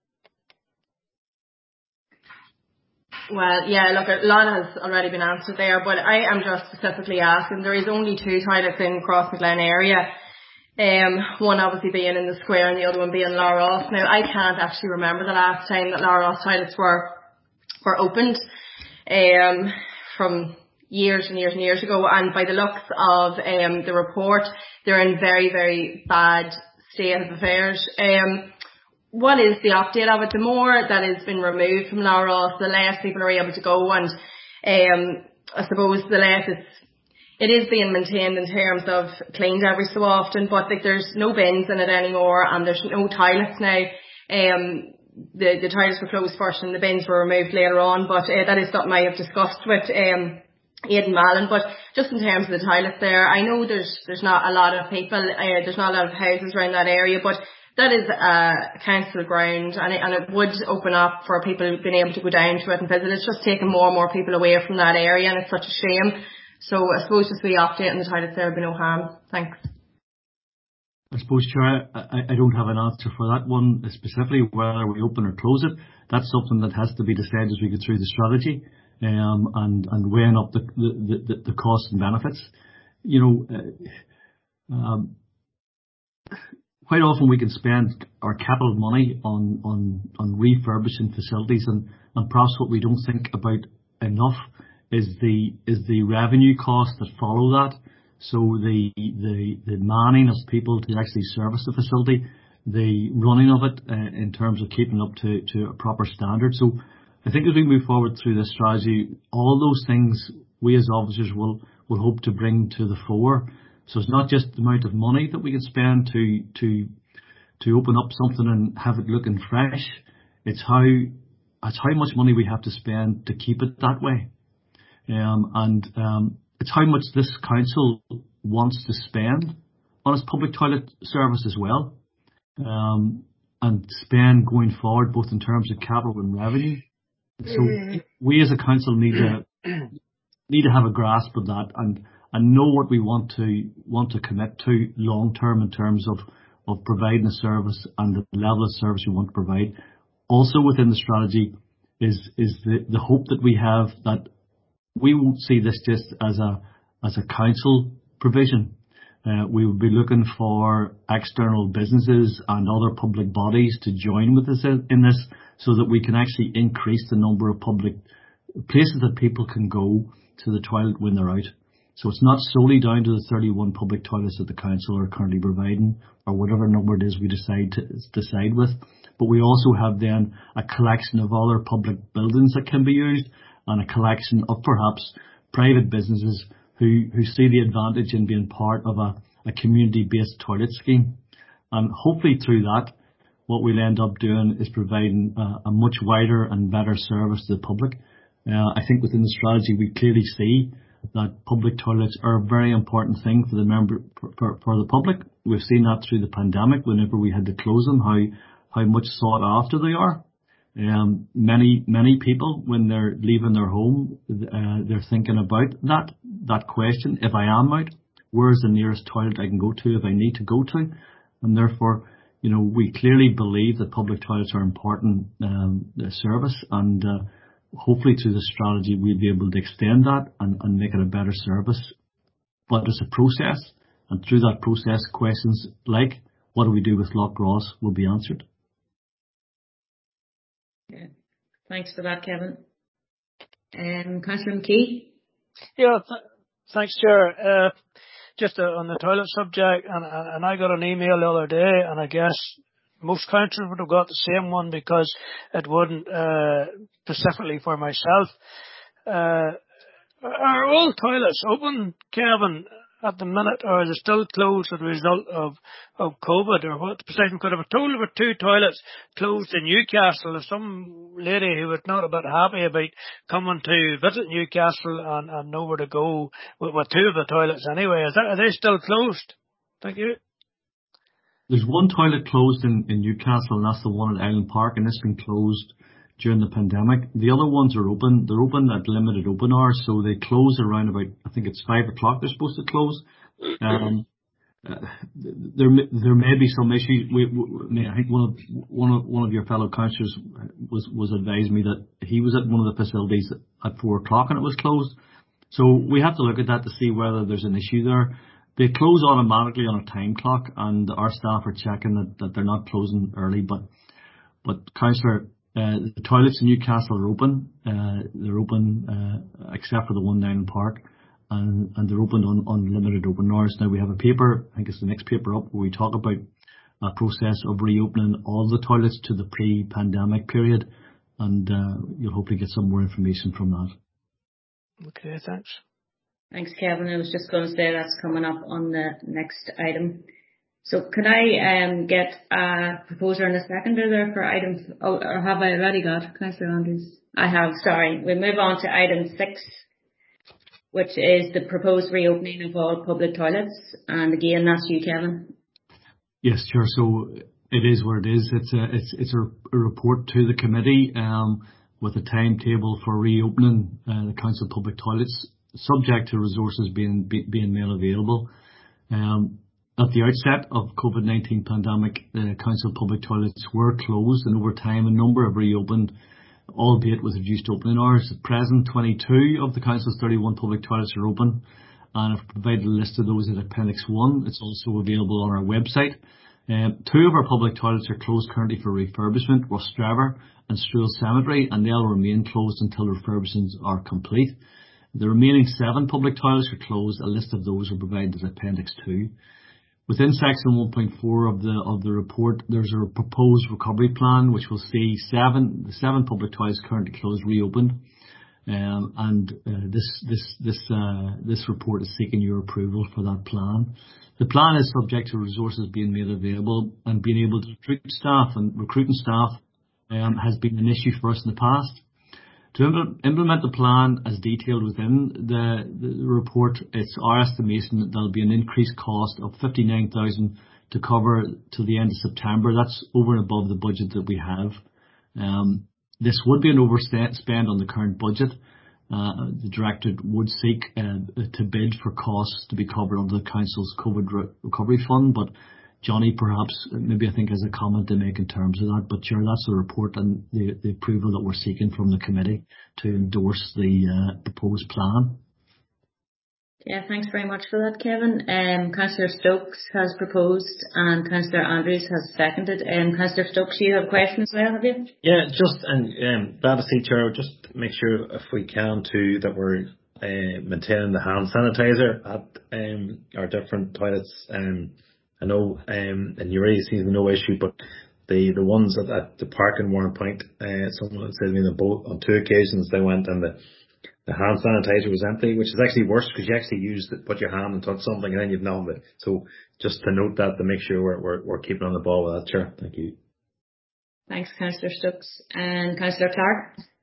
Well, yeah, look, a lot has already been answered there, but I am just specifically asking. There is only two toilets in Crossmaglen area. Um, one obviously being in the square and the other one being Lough Ross. Now, I can't actually remember the last time that Lough Ross toilets were were opened um, from years and years and years ago. And by the looks of um, the report, they're in very, very bad state of affairs. Um, what is the update of it? The more that has been removed from Lough Ross, the less people are able to go, and um, I suppose the less it's It is being maintained in terms of cleaned every so often, but like there's no bins in it anymore, and there's no toilets now. Um, the the toilets were closed first, and the bins were removed later on. But uh, that is something I have discussed with um Aidan Mallon. But just in terms of the toilets there, I know there's there's not a lot of people, uh, there's not a lot of houses around that area, but that is a council ground, and it, and it would open up for people being able to go down to it and visit. It's just taking more and more people away from that area, and it's such a shame. So I suppose just the update on the toilets there would be no harm. Thanks. I suppose, Chair, I, I don't have an answer for that one specifically, whether we open or close it. That's something that has to be decided as we go through the strategy, um, and, and weighing up the, the, the, the costs and benefits. You know, uh, um, quite often we can spend our capital money on, on, on refurbishing facilities, and, and perhaps what we don't think about enough is the is the revenue costs that follow that. So the the the manning of people to actually service the facility, the running of it uh, in terms of keeping up to, to a proper standard. So I think as we move forward through this strategy, all those things we as officers will will hope to bring to the fore. So it's not just the amount of money that we can spend to to to open up something and have it looking fresh. It's how it's how much money we have to spend to keep it that way. Um, and um, it's how much this council wants to spend on its public toilet service as well, um, and spend going forward, both in terms of capital and revenue. So we as a council need to need to have a grasp of that, and, and know what we want to want to commit to long term in terms of, of providing a service and the level of service we want to provide. Also within the strategy is is the, the hope that we have that we won't see this just as a as a council provision. Uh, we would be looking for external businesses and other public bodies to join with us in this, so that we can actually increase the number of public places that people can go to the toilet when they're out. So it's not solely down to the thirty-one public toilets that the council are currently providing, or whatever number it is we decide to decide with. But we also have then a collection of other public buildings that can be used, and a collection of perhaps private businesses who, who see the advantage in being part of a, a community-based toilet scheme. And hopefully through that, what we'll end up doing is providing a, a much wider and better service to the public. Uh, I think within the strategy we clearly see that public toilets are a very important thing for the member for, for, for the public. We've seen that through the pandemic, whenever we had to close them, how how much sought after they are. Um, many many people, when they're leaving their home, uh, they're thinking about that that question: if I am out, where's the nearest toilet I can go to if I need to go to? And therefore, you know, we clearly believe that public toilets are important um, service, and uh, hopefully through the strategy we'll be able to extend that and, and make it a better service. But it's a process, and through that process, questions like what do we do with Loch Ross will be answered. Yeah. Thanks for that, Kevin. Um, Councillor McKee? Yeah, th- thanks, Chair. Uh, just uh, on the toilet subject, and, and I got an email the other day, and I guess most councillors would have got the same one, because it wasn't uh, specifically for myself. Uh, are all toilets open, Kevin, at the minute, or are they still closed as a result of, of COVID, or what? Precisely, could have told there were two toilets closed in Newcastle. There's some lady who was not a bit happy about coming to visit Newcastle and, and nowhere to go with, with two of the toilets anyway. Is that, are they still closed? Thank you. There's one toilet closed in, in Newcastle, and that's the one at Island Park, and it's been closed during the pandemic. The other ones are open. They're open at limited open hours, so they close around about, I think it's five o'clock they're supposed to close. Um, uh, there there may be some issues. We, we, I think one of one of one of your fellow councillors was was advised me that he was at one of the facilities at four o'clock and it was closed. So we have to look at that to see whether there's an issue there. They close automatically on a time clock, and our staff are checking that, that they're not closing early. But, but Councillor, uh, the toilets in Newcastle are open. Uh, they're open, uh, except for the one down in Park, and, and they're open on, on limited open hours. Now we have a paper, I think it's the next paper up, where we talk about a process of reopening all the toilets to the pre-pandemic period, and uh, you'll hopefully get some more information from that. Okay, thanks. Thanks, Kevin. I was just going to say that's coming up on the next item. So can I um, get a proposer and a seconder there for item, oh, or have I already got, Councillor Andrews? I have, sorry. We move on to item six, which is the proposed reopening of all public toilets. And again, that's you, Kevin. Yes, sure. So it is what it is. It's a, it's, it's a, a report to the committee um, with a timetable for reopening uh, the Council Public Toilets, subject to resources being be, being made available. Um, at the outset of COVID nineteen pandemic, the Council Public Toilets were closed, and over time a number have reopened, albeit with reduced opening hours. At present, twenty-two of the Council's thirty-one public toilets are open, and I've provided a list of those in Appendix one. It's also available on our website. Um, two of our public toilets are closed currently for refurbishment, Rostrevor and Struel Cemetery, and they'll remain closed until refurbishments are complete. The remaining seven public toilets are closed. A list of those are provided as Appendix two. Within Section one point four of the of the report, there's a proposed recovery plan which will see seven the seven public toilets currently closed reopened. Um, and uh, this this this uh, this report is seeking your approval for that plan. The plan is subject to resources being made available, and being able to recruit staff, and recruiting staff um, has been an issue for us in the past. To implement the plan as detailed within the, the report, it's our estimation that there'll be an increased cost of fifty-nine thousand dollars to cover till the end of September. That's over and above the budget that we have. Um, this would be an overspend on the current budget. Uh, the Directorate would seek uh, to bid for costs to be covered under the Council's COVID re- Recovery Fund, but Johnny, perhaps, maybe I think has a comment to make in terms of that, but sure, that's the report and the, the approval that we're seeking from the committee to endorse the uh, proposed plan. Yeah, thanks very much for that, Kevin. Um, Councillor Stokes has proposed and Councillor Andrews has seconded. Um, Councillor Stokes, you have a question as well, have you? Yeah, just, and um, glad to see, Chair, just make sure if we can too that we're uh, maintaining the hand sanitizer at um, our different toilets. Um, I know um, in Uri sees no issue, but the, the ones at, at the park in Warren Point, uh, someone said to me that both, on two occasions they went and the The hand sanitizer was empty, which is actually worse because you actually use it, put your hand and touch something and then you've nothing but. So just to note that to make sure we're, we're, we're keeping on the ball with that, Chair. Thank you. Thanks, Councillor Stokes. And Councillor Clark?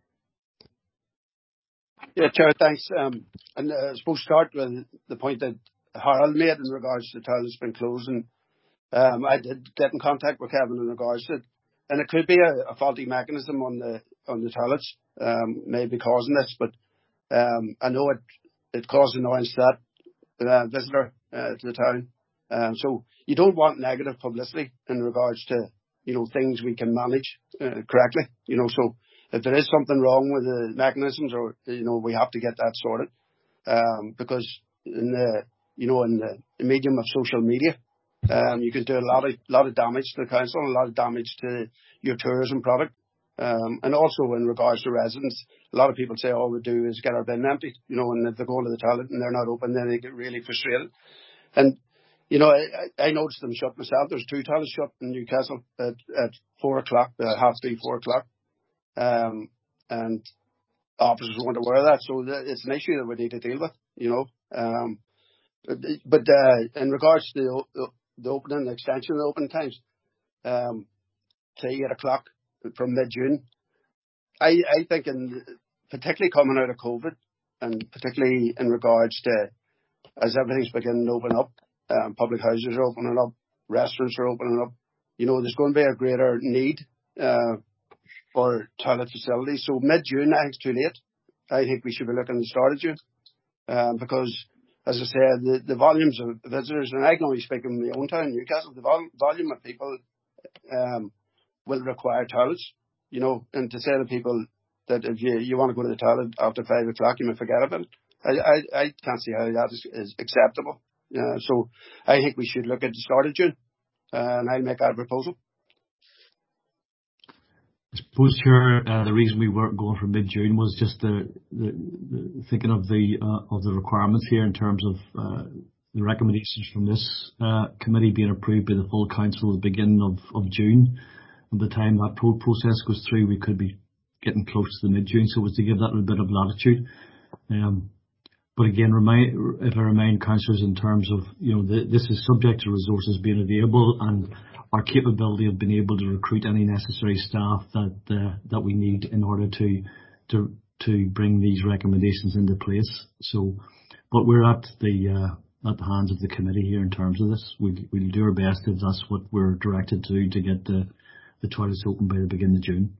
Yeah, Chair, thanks. Um, and uh, I suppose start with the point that Harold made in regards to the toilets been closed. And um, I did get in contact with Kevin in regards to it. And it could be a, a faulty mechanism on the on the toilets, um, maybe causing this, but Um, I know it, it caused annoyance to that uh, visitor uh, to the town. Um, so you don't want negative publicity in regards to, you know, things we can manage uh, correctly. You know, so if there is something wrong with the mechanisms or, you know, we have to get that sorted. Um, because in the, you know, in the medium of social media, um, you can do a lot of, lot of damage to the council, a lot of damage to your tourism product. Um, and also in regards to residents, a lot of people say all we do is get our bin emptied, you know, and if they go to the toilet and they're not open, then they get really frustrated. And, you know, I, I noticed them shut myself. There's two toilets shut in Newcastle at, at four o'clock, uh, half three, four o'clock. Um, and officers weren't aware of that. So th- it's an issue that we need to deal with, you know. Um, but, but uh, in regards to the, the opening, the extension of the open times, um, to eight o'clock, from mid-June. I, I think in, particularly coming out of COVID and particularly in regards to as everything's beginning to open up, um, public houses are opening up, restaurants are opening up, you know, there's going to be a greater need uh, for toilet facilities. So mid-June, I think it's too late. I think we should be looking at the start of June um, because, as I said, the, the volumes of visitors, and I can only speak in my own town, Newcastle, the vol- volume of people um, will require toilets, you know, and to say to people that if you, you want to go to the toilet after five o'clock, you may forget about it. I, I, I can't see how that is, is acceptable. Uh, so I think we should look at the start of June, uh, and I'll make that proposal. I suppose, Chair, uh, the reason we weren't going for mid-June was just the, the, the thinking of the uh, of the requirements here in terms of uh, the recommendations from this uh, committee being approved by the full council at the beginning of, of June. By the time that pro- process goes through, we could be getting close to the mid-June, so it was to give that a little bit of latitude. Um, but again, remind, if I remind councillors in terms of, you know, the, this is subject to resources being available and our capability of being able to recruit any necessary staff that uh, that we need in order to to to bring these recommendations into place. So, but we're at the uh, at the hands of the committee here in terms of this. We'll, we'll do our best if that's what we're directed to do to get the the toilets open by the beginning of June.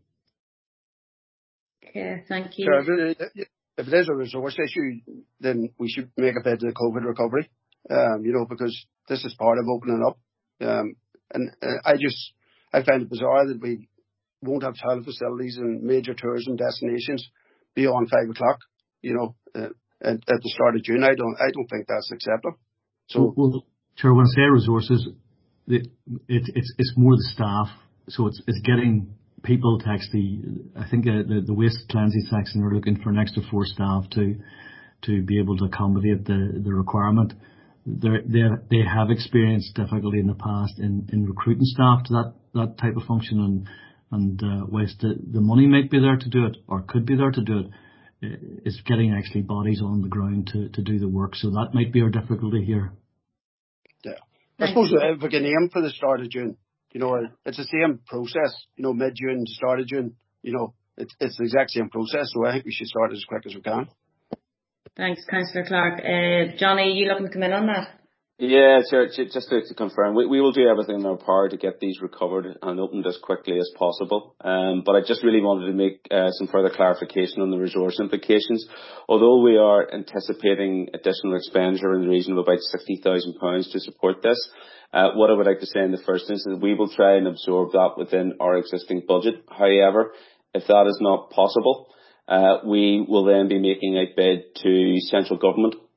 Okay, thank you. So if, it, if it is a resource issue, then we should make a bid to the COVID recovery, um, you know, because this is part of opening up. Um, and uh, I just, I find it bizarre that we won't have toilet facilities in major tourism destinations beyond five o'clock, you know, uh, at, at the start of June. I don't, I don't think that's acceptable. So, well, well Chair, when I say resources, it, it, it's it's more the staff. So it's it's getting people to actually, I think uh, the, the waste cleansing section are looking for an extra four staff to to be able to accommodate the, the requirement. They're, they they have experienced difficulty in the past in, in recruiting staff to that, that type of function, and and uh, whilst the, the money might be there to do it or could be there to do it, it's getting actually bodies on the ground to, to do the work. So that might be our difficulty here. Yeah, I suppose if we can aim for the start of June. You know, it's the same process, you know, mid-June to start of June, you know, it's, it's the exact same process. So I think we should start as quick as we can. Thanks, Councillor Clark. Uh, Johnny, are you looking to come in on that? Yeah, sure. Just to, to confirm, we, we will do everything in our power to get these recovered and opened as quickly as possible. Um, but I just really wanted to make uh, some further clarification on the resource implications. Although we are anticipating additional expenditure in the region of about sixty thousand pounds to support this, uh, what I would like to say in the first instance, we will try and absorb that within our existing budget. However, if that is not possible, uh, we will then be making a bid to central government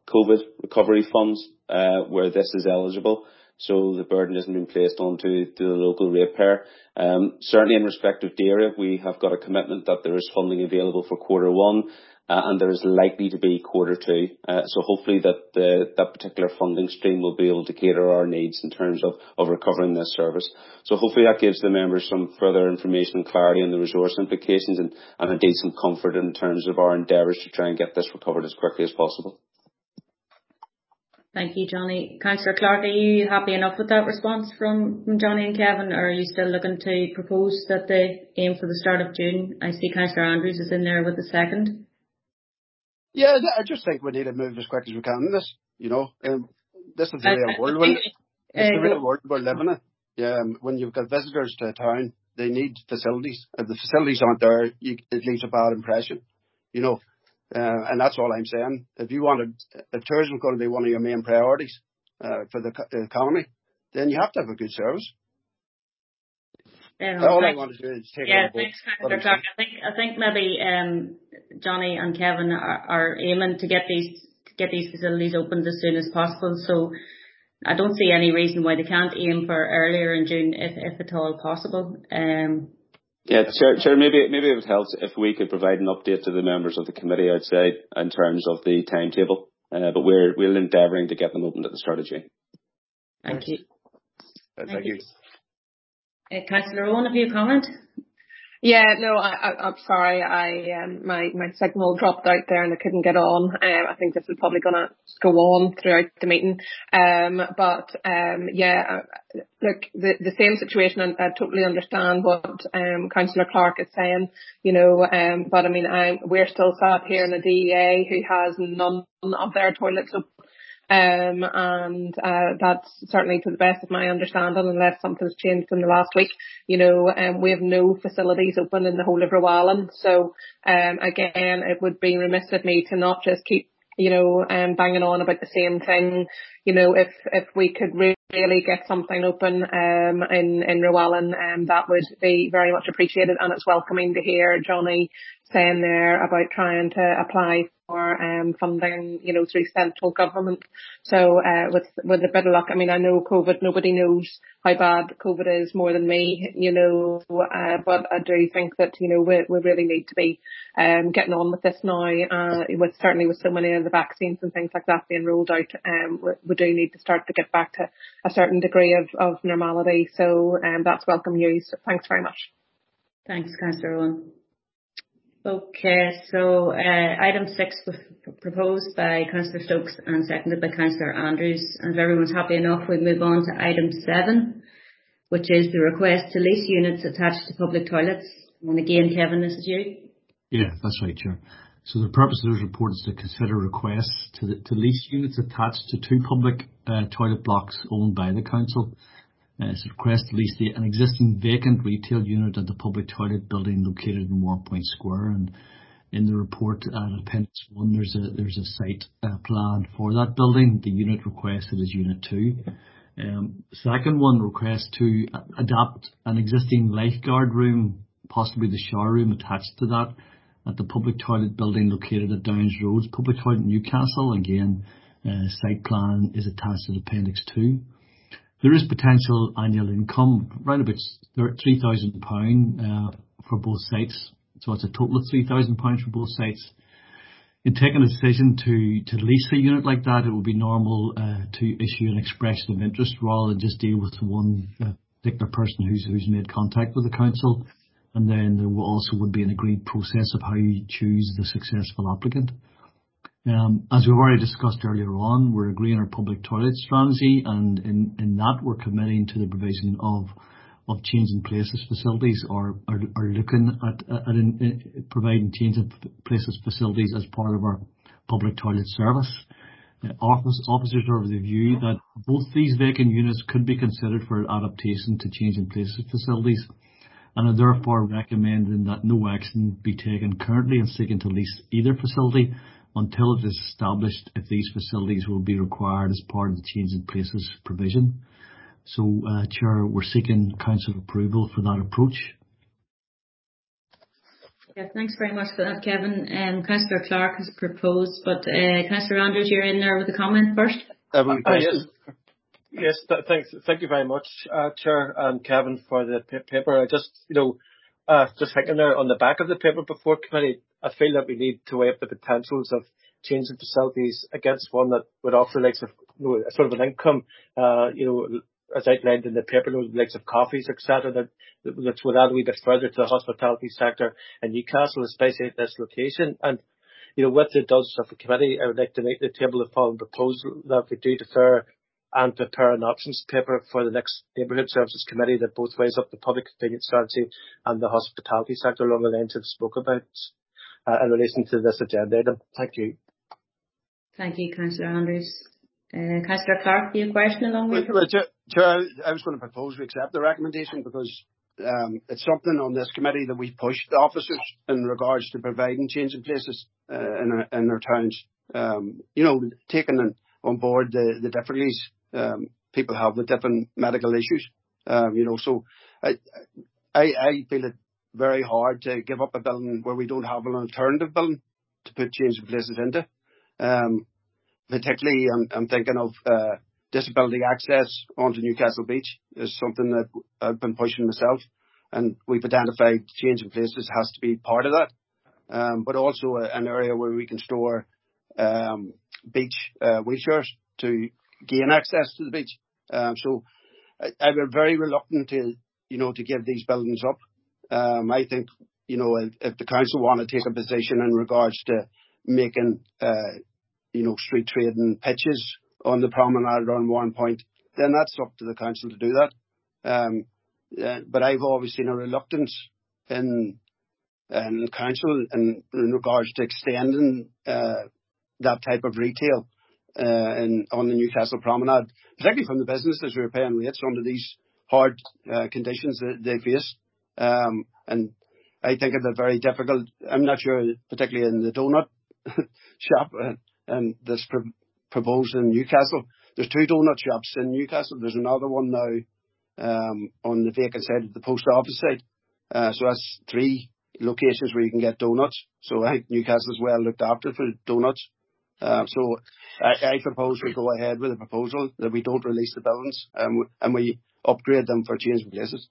COVID recovery funds uh, where this is eligible, so the burden isn't being placed onto the local ratepayer. Um, certainly in respect of DAERA, we have got a commitment that there is funding available for quarter one, uh, and there is likely to be quarter two. Uh, so hopefully that the, that particular funding stream will be able to cater our needs in terms of, of recovering this service. So hopefully that gives the members some further information and clarity on the resource implications, and, and indeed some comfort in terms of our endeavours to try and get this recovered as quickly as possible. Thank you, Johnny. Councillor Clark, are you happy enough with that response from, from Johnny and Kevin, or are you still looking to propose that they aim for the start of June? I see Councillor Andrews is in there with the second. Yeah, I just think we need to move as quick as we can in this. You know, um, this is the real I, world. I When, think, it's uh, the real world we're living in. Yeah, um, when you've got visitors to a town, they need facilities. If the facilities aren't there, you, it leaves a bad impression. You know. Uh, and that's all I'm saying. If you wanted, if tourism is going to be one of your main priorities uh, for the co- economy, then you have to have a good service. Yeah, all thanks. I want to do is take yeah, it on board. thanks, Councillor Clark. I think I think maybe um, Johnny and Kevin are, are aiming to get these to get these facilities opened as soon as possible. So I don't see any reason why they can't aim for earlier in June, if if at all possible. Um, Yeah, Chair, Chair, maybe maybe it would help if we could provide an update to the members of the committee outside in terms of the timetable. Uh, but we're we're endeavouring to get them opened at the start of June. Thank you. Uh, thank, Thank you. you. Uh, Councillor Owen, have you a comment? Yeah, no, I, I, I'm sorry. I um, my my signal dropped out there and I couldn't get on. Um, I think this is probably going to go on throughout the meeting. Um, but um, yeah, uh, look, the the same situation, and I totally understand what um Councillor Clark is saying. You know, um, but I mean, I we're still sat here in a D E A who has none of their toilets open. Um, and uh, that's certainly to the best of my understanding, unless something's changed in the last week. You know, um, we have no facilities open in the whole of Rowallan. So, um, again, it would be remiss of me to not just keep, you know, um, banging on about the same thing. You know, if if we could really get something open um, in in Rowallan, um, that would be very much appreciated. And it's welcoming to hear Johnny saying there about trying to apply for um, funding, you know, through central government. So uh, with with a bit of luck, I mean, I know COVID, nobody knows how bad COVID is more than me, you know, uh, but I do think that, you know, we we really need to be um, getting on with this now, uh, with certainly with so many of the vaccines and things like that being rolled out. Um, we, we do need to start to get back to a certain degree of, of normality. So um, that's welcome news. So thanks very much. Thanks, Councillor Owen. Okay, so uh, item six was proposed by Councillor Stokes and seconded by Councillor Andrews. And if everyone's happy enough, we move on to item seven, which is the request to lease units attached to public toilets. And again, Kevin, this is you. Yeah, that's right, Chair. So the purpose of this report is to consider requests to, the, to lease units attached to two public uh, toilet blocks owned by the council. Uh, it's a request to lease the, an existing vacant retail unit at the public toilet building located in Warpoint Square. And in the report at Appendix one, there's a there's a site uh, plan for that building. The unit requested is Unit two. Um, second one requests to adapt an existing lifeguard room, possibly the shower room attached to that, at the public toilet building located at Downs Road, public toilet Newcastle. Again, uh, site plan is attached to Appendix two. There is potential annual income around about three thousand pounds uh, for both sites. So it's a total of three thousand pounds for both sites. In taking a decision to, to lease a unit like that, it would be normal uh, to issue an expression of interest rather than just deal with one uh, particular person who's who's made contact with the council. And then there will also would be an agreed process of how you choose the successful applicant. Um, as we've already discussed earlier on, we're agreeing our public toilet strategy, and in, in that we're committing to the provision of of changing places facilities, or are, are looking at, at in, in providing changing places facilities as part of our public toilet service. Uh, office, officers are of the view that both these vacant units could be considered for adaptation to changing places facilities, and are therefore recommending that no action be taken currently in seeking to lease either facility until it is established if these facilities will be required as part of the change in places provision. So, uh, Chair, we're seeking council approval for that approach. Yeah, thanks very much for that, Kevin. Um, Councillor Clark has proposed, but uh, Councillor Andrews, you're in there with a comment first. Uh, uh, yes, yes. Th- thanks. Thank you very much, uh, Chair and Kevin, for the p- paper. I just, you know, uh, just thinking there on the back of the paper before committee, I feel that we need to weigh up the potentials of changing facilities against one that would offer like you know, a sort of an income, uh, you know, as outlined in the paper, those likes of coffees, et cetera, that, that would add a wee bit further to the hospitality sector in Newcastle, especially at this location. And, you know, with the does of the committee, I would like to make the table the following proposal that we do defer and prepare an options paper for the next Neighbourhood Services Committee that both weighs up the public convenience strategy and the hospitality sector along the lines I've spoke about uh, in relation to this agenda item. Thank you. Thank you, Councillor Andrews. Uh, Councillor Clark, do you have a question along with? Well, Chair, Chair, I was going to propose we accept the recommendation because um, it's something on this committee that we pushed the officers in regards to providing changing places uh, in, our, in their towns. Um, you know, taking on board the, the difficulties um, people have with different medical issues. Um, you know, so I, I, I feel it very hard to give up a building where we don't have an alternative building to put changing places into. Um, Particularly, I'm, I'm thinking of uh, disability access onto Newcastle Beach is something that I've been pushing myself, and we've identified changing places has to be part of that. Um, but also a, an area where we can store um, beach uh, wheelchairs to gain access to the beach. Um, so I, I've been very reluctant to, you know, to give these buildings up. Um, I think, you know, if, if the council want to take a position in regards to making uh, you know, street trading pitches on the promenade on one point, then that's up to the council to do that. Um, uh, but I've always seen a reluctance in, in council in, in regards to extending uh, that type of retail uh, in, on the Newcastle promenade, particularly from the businesses who are paying rates under these hard uh, conditions that they face. Um, and I think it's very difficult. I'm not sure, particularly in the donut shop, uh, and this pro- proposed in Newcastle. There's two donut shops in Newcastle. There's another one now um, on the vacant side of the post office side. Uh, so that's three locations where you can get donuts. So I think Newcastle is well looked after for donuts. Uh, so I, I propose we go ahead with a proposal that we don't release the buildings um, and we upgrade them for changing places.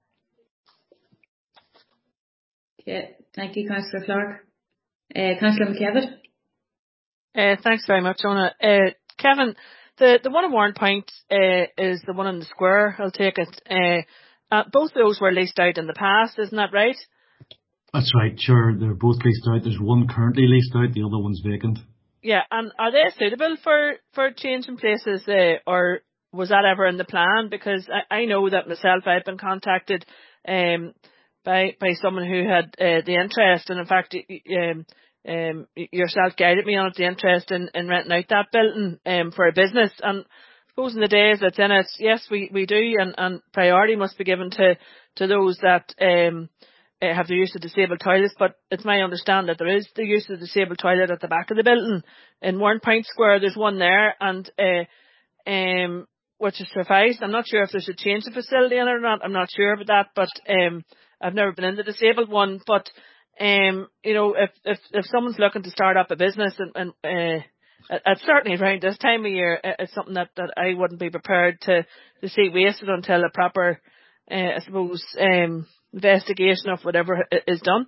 Okay, thank you, Councillor Clark. Uh, Councillor McKevitt. Uh, thanks very much, Ona. Uh, Kevin, the, the one in Warrenpoint uh, is the one in the square, I'll take it. Uh, uh, both of those were leased out in the past, isn't that right? That's right, sure. They're both leased out. There's one currently leased out, the other one's vacant. Yeah, and are they suitable for, for changing places, uh, or was that ever in the plan? Because I, I know that myself, I've been contacted um, by by someone who had uh, the interest, and in fact, um, um, yourself guided me on it, the interest in, in renting out that building um, for a business. And I suppose in the days that's in it, yes, we, we do, and, and priority must be given to, to those that um, uh, have the use of disabled toilets. But it's my understanding that there is the use of the disabled toilet at the back of the building. In Warrenpoint Square, there's one there, and uh, um, which is sufficed. I'm not sure if there's a change of facility in it or not. I'm not sure about that, but um, I've never been in the disabled one. But Um, you know, if, if, if someone's looking to start up a business and, and, uh, at certainly around this time of year, it's something that, that I wouldn't be prepared to, to see wasted until a proper, uh, I suppose, um, investigation of whatever is done.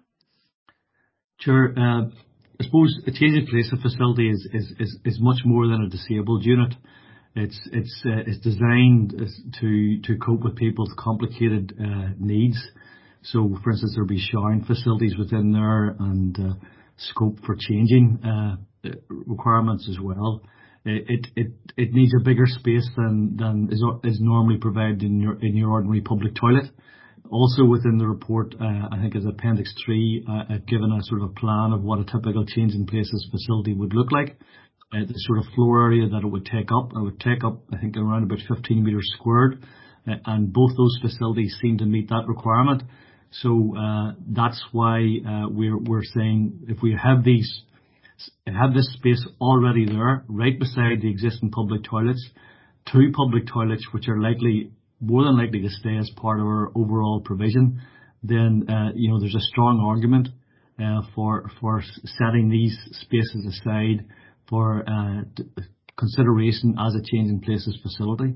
Sure. Uh, I suppose a changing place of facility is, is, is, is much more than a disabled unit. It's, it's, uh, it's designed to, to cope with people's complicated, uh, needs. So, for instance, there'll be showering facilities within there and uh, scope for changing uh, requirements as well. It it it needs a bigger space than than is is normally provided in your in your ordinary public toilet. Also within the report, uh, I think as Appendix Three, uh, I've given a sort of a plan of what a typical changing places facility would look like. Uh, the sort of floor area that it would take up, it would take up, I think, around about fifteen metres squared, uh, and both those facilities seem to meet that requirement. So uh, that's why uh, we're we're saying if we have these have this space already there, right beside the existing public toilets, two public toilets which are likely more than likely to stay as part of our overall provision, then uh, you know there's a strong argument uh, for for setting these spaces aside for uh, consideration as a change in places facility.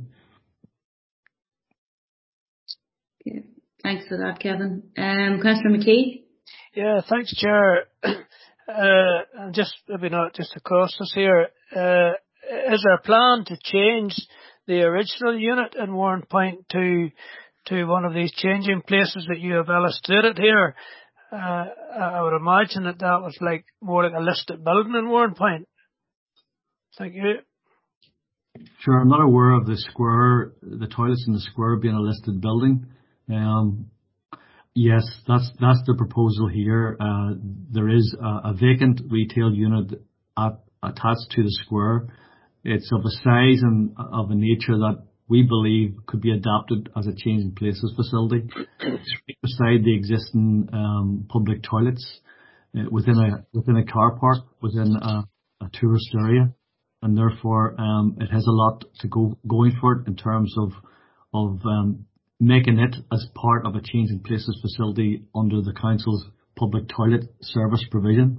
Yeah. Thanks for that, Kevin. Um, Councillor McKee. Yeah, thanks, Chair. Uh, and just maybe not just across us here. Uh, is there a plan to change the original unit in Warrenpoint to to one of these changing places that you have illustrated here? Uh, I would imagine that that was like more like a listed building in Warrenpoint. Thank you. Sure, I'm not aware of the square, the toilets in the square being a listed building. Um, Yes, that's that's the proposal here. Uh, there is a, a vacant retail unit at, attached to the square. It's of a size and of a nature that we believe could be adapted as a change in places facility. It's right beside the existing um, public toilets uh, within a within a car park within a, a tourist area, and therefore um, it has a lot to go going for it in terms of of um, making it as part of a change in places facility under the council's public toilet service provision.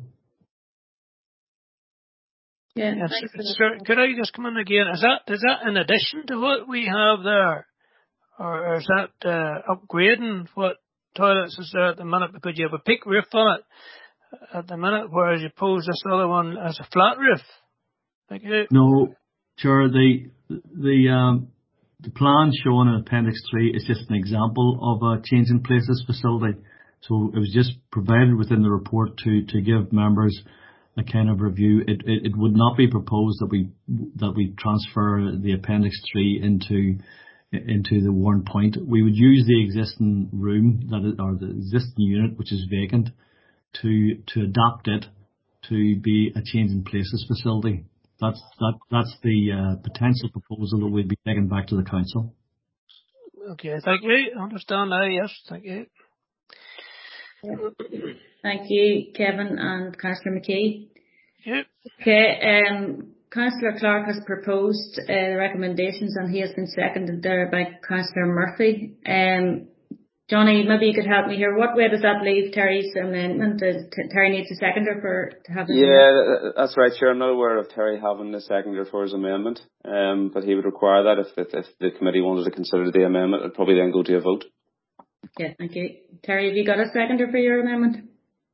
Yeah, yes, thanks. sir, could I just come in again? Is that is that in addition to what we have there, or, or is that uh, upgrading what toilets is there at the minute? Because you have a peak roof on it at the minute, whereas you pose this other one as a flat roof. Thank you. No, sure. The the um. The plan shown in Appendix three is just an example of a change in places facility. So it was just provided within the report to, to give members a kind of review. It, it, it would not be proposed that we that we transfer the Appendix three into into the Warrenpoint. We would use the existing room that is, or the existing unit, which is vacant, to to adapt it to be a change in places facility. That's that. That's the uh, potential proposal that will be taken back to the council. Okay, thank you. I understand now. Yes, thank you. Yeah. Thank you, Kevin and Councillor McKee. Yep. Okay. Um, Councillor Clark has proposed uh, the recommendations, and he has been seconded there by Councillor Murphy. Um, Johnny, maybe you could help me here. What way does that leave Terry's amendment? Does T- Terry needs a seconder for to have it? Yeah, that's right, sure. I'm not aware of Terry having a seconder for his amendment, um, but he would require that if, if, if the committee wanted to consider the amendment. It'd probably then go to a vote. Okay, thank you. Terry, have you got a seconder for your amendment?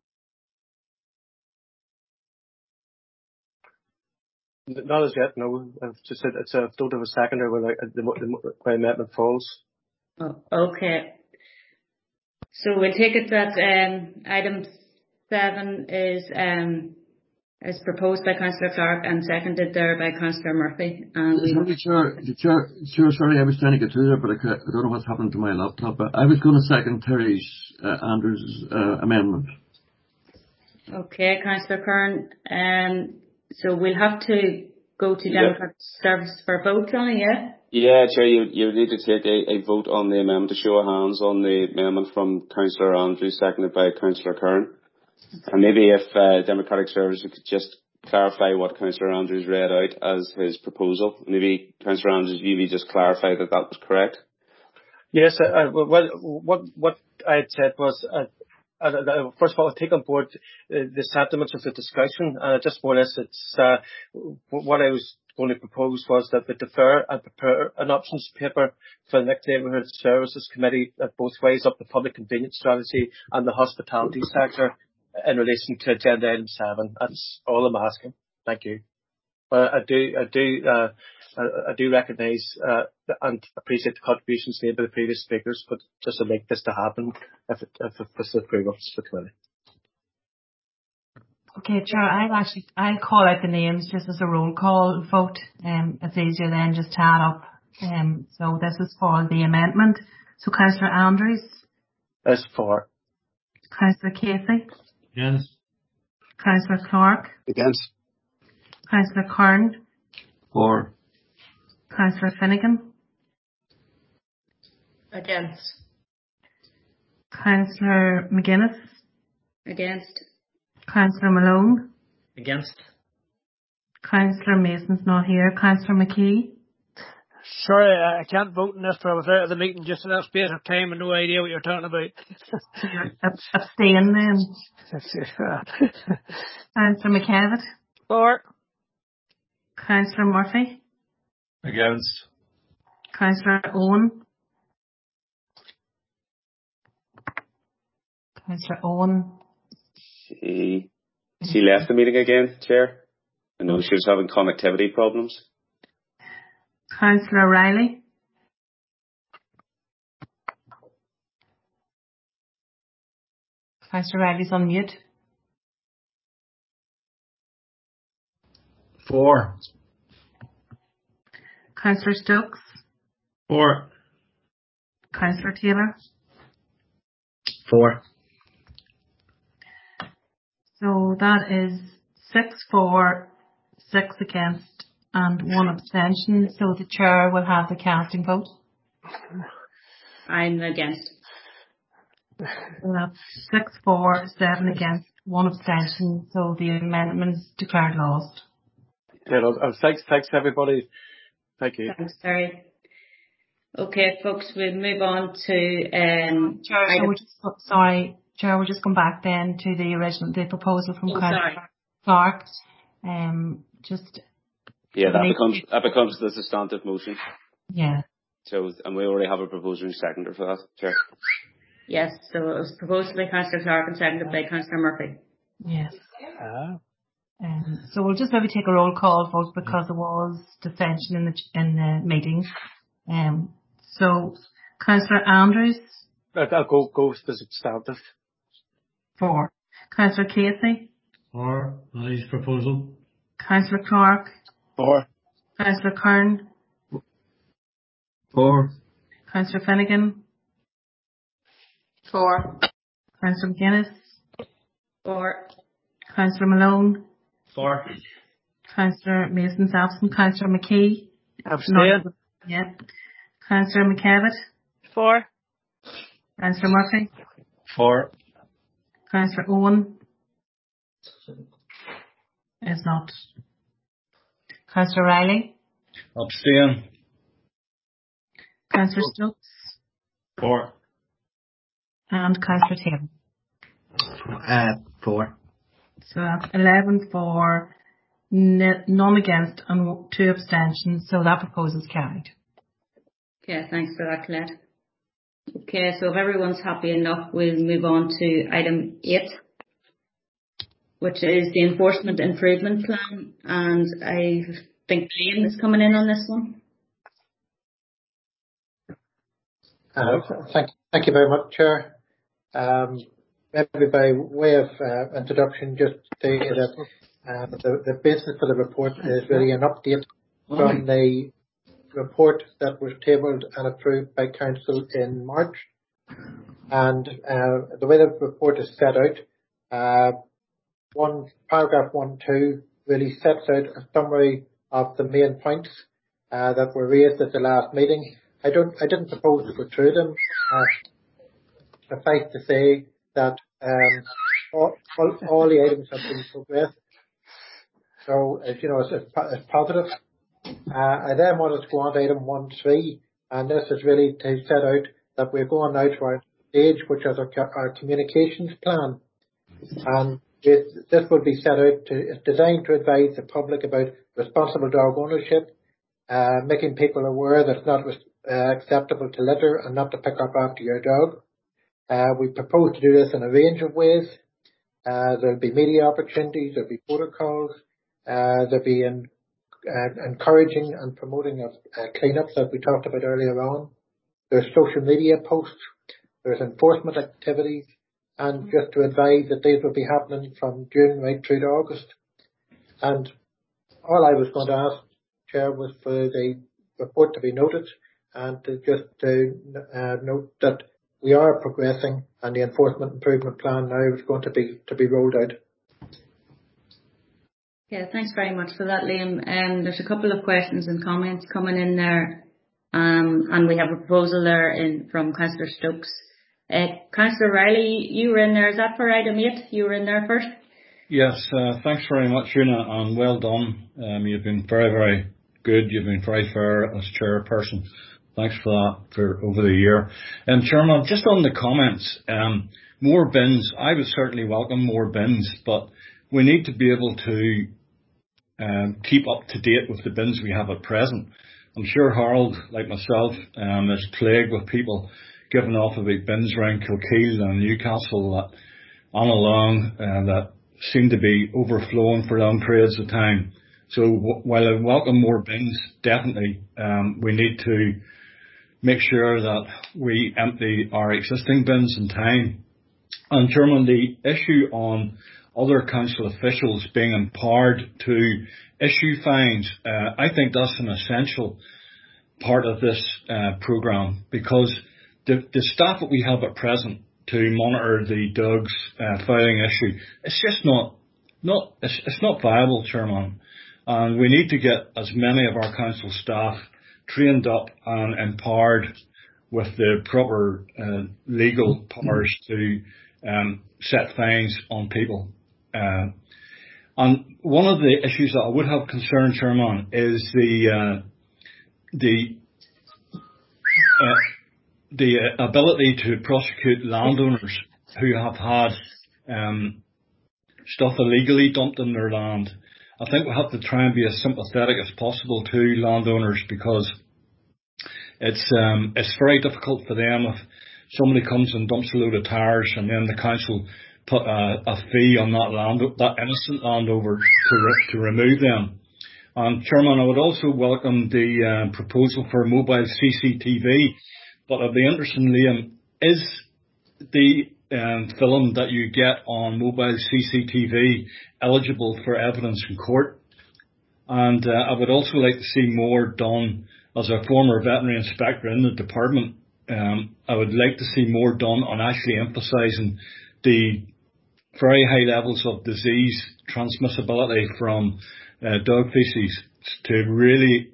Not as yet, no. I've just said it's a don't have a seconder when I, the, the, my amendment falls. Oh, okay. So we'll take it that um, item seven is um, is proposed by Councillor Clark and seconded there by Councillor Murphy. And we sorry, Chair, Chair, Chair, sorry, I was trying to get through there, but I, could, I don't know what's happened to my laptop. But I was going to second Terry's uh, Andrews' uh, amendment. Okay, Councillor Kern. Um, so we'll have to go to Democratic yep. Service for a vote, Johnny, yeah? Yeah, Chair, you, you need to take a, a vote on the amendment, to show of hands on the amendment from Councillor Andrews, seconded by Councillor Kern. And maybe if uh, Democratic Service could just clarify what Councillor Andrews read out as his proposal. Maybe Councillor Andrews, you just clarify that that was correct. Yes, uh, well, what what I had said was, uh, uh, first of all, I take on board uh, the sentiments of the discussion. Uh, just more or less, it's uh, what I was going to propose was that we defer and prepare an options paper for the next Neighbourhood Services Committee that both weighs up the public convenience strategy and the hospitality sector in relation to agenda item seven. That's all I'm asking. Thank you. But I do, I do, uh, I, I do recognise uh, and appreciate the contributions made by the previous speakers, but just to make this to happen, if it, if it was approval for the committee. Okay, Chair, I'll actually, I'll call out the names just as a roll call vote. Um, it's easier then just to add up. Um, so this is for the amendment. So Councillor Andrews. That's for. Councillor Casey. Against. Councillor Clark. Against. Councillor Kern. For. Councillor Finnegan. Against. Councillor McGuinness. Against. Councillor Malone. Against. Councillor Mason's not here. Councillor McKee. Sorry, I can't vote in this, but I was out of the meeting just in that space of time and no idea what you're talking about. Abstain then. Councillor McKevitt. For. Councillor Murphy. Against. Councillor Owen. Councillor Owen. She, she left the meeting again, Chair. I know she was having connectivity problems. Councillor Riley. Councillor Riley's on mute. Four. Councillor Stokes. Four. Councillor Taylor. Four. So that is six for, six against, and one abstention. So the chair will have the casting vote. I'm against. So that's six for, seven against, one abstention. So the amendment is declared lost. Yeah, uh, thanks, thanks everybody. Thank you. Thanks, Terry. Okay, folks, we'll move on to um. Chair, so we're just, sorry, Chair, we'll just come back then to the original, the proposal from oh, Councillor Clark. Um, just. Yeah, that becomes that becomes the substantive motion. Yeah. So, and we already have a proposer and seconder for that, Chair. Yes, so it was proposed by Councillor Clark and seconded by Councillor Murphy. Yes. Ah. Um, so we'll just maybe take a roll call vote because there was dissension in the in the meeting. Um, so Councillor Andrews. I'll go go with the substantive. Four. Councillor Casey. For Ali's proposal. Councillor Clark. Four. Councillor Kern. Four. Councillor Finnegan. Four. Councillor McGuinness. Four. Councillor Malone. Four. Councillor Mason's absent. Councillor McKee. Abstain. Yeah. Councillor McKevitt. For. Councillor Murphy. Four. Councillor Owen. Is not. Councillor Riley. Abstain. Councillor Stokes. Four. And Councillor Taylor. Uh, four. So that's eleven for, n- none against, and two abstentions. So that proposal is carried. Okay, thanks for that, Colette. Okay, so if everyone's happy enough, we'll move on to item eight, which is the Enforcement Improvement Plan, and I think Liam is coming in on this one. Uh, thank, thank you very much, Chair. Um, maybe by way of uh, introduction, just to say that uh, the, the basis for the report is really an update from the report that was tabled and approved by Council in March. And uh, the way the report is set out, uh, one paragraph one two really sets out a summary of the main points uh, that were raised at the last meeting. I don't, I didn't propose to go through them. Uh, suffice to say that um, all, all, all the items have been progressed. So, as you know, it's, it's positive. Uh, I then wanted to go on to item one three, and this is really to set out that we're going now to our stage, which is our, our communications plan. And it, this will be set out to, it's designed to advise the public about responsible dog ownership, uh, making people aware that it's not uh, acceptable to litter and not to pick up after your dog. Uh, we propose to do this in a range of ways. Uh, there'll be media opportunities, there'll be protocols, uh, there'll be in, uh, encouraging and promoting of uh, cleanups that we talked about earlier on. There's social media posts, there's enforcement activities, and just to advise that these will be happening from June right through to August. And all I was going to ask, Chair, was for the report to be noted and to just to uh, note that we are progressing and the enforcement improvement plan now is going to be to be rolled out. Yeah, thanks very much for that, Liam. Um, there's a couple of questions and comments coming in there, um, and we have a proposal there in from Councillor Stokes. Uh, Councillor Riley, you were in there. Is that for item eight? You were in there first. Yes, uh, thanks very much, Una, and well done. Um, you've been very, very good. You've been very fair as chairperson. Thanks for that for over the year. And um, Chairman, just on the comments, um, more bins. I would certainly welcome more bins, but we need to be able to um, keep up to date with the bins we have at present. I'm sure Harold, like myself, um, is plagued with people giving off about bins around Kilkeel and Newcastle that on along uh, that seem to be overflowing for long periods of time. So w- while I welcome more bins, definitely um, we need to make sure that we empty our existing bins in time. And Chairman, the issue on other council officials being empowered to issue fines, uh, I think that's an essential part of this uh, programme, because the, the staff that we have at present to monitor the dogs uh, filing issue, it's just not, not it's, it's not viable, Chairman. And we need to get as many of our council staff trained up and empowered with the proper uh, legal powers to um, set fines on people. Uh, and one of the issues that I would have concern, Chairman, is the uh, the uh, the ability to prosecute landowners who have had um, stuff illegally dumped in their land. I think we have to try and be as sympathetic as possible to landowners, because it's um, it's very difficult for them if somebody comes and dumps a load of tires and then the council put a, a fee on that land, that innocent landowner to re- to remove them. And Chairman, I would also welcome the uh, proposal for mobile C C T V, but I'd be interested, Liam, is the um, film that you get on mobile C C T V eligible for evidence in court? And uh, I would also like to see more done. As a former veterinary inspector in the department, um, I would like to see more done on actually emphasising the very high levels of disease transmissibility from uh, dog feces to really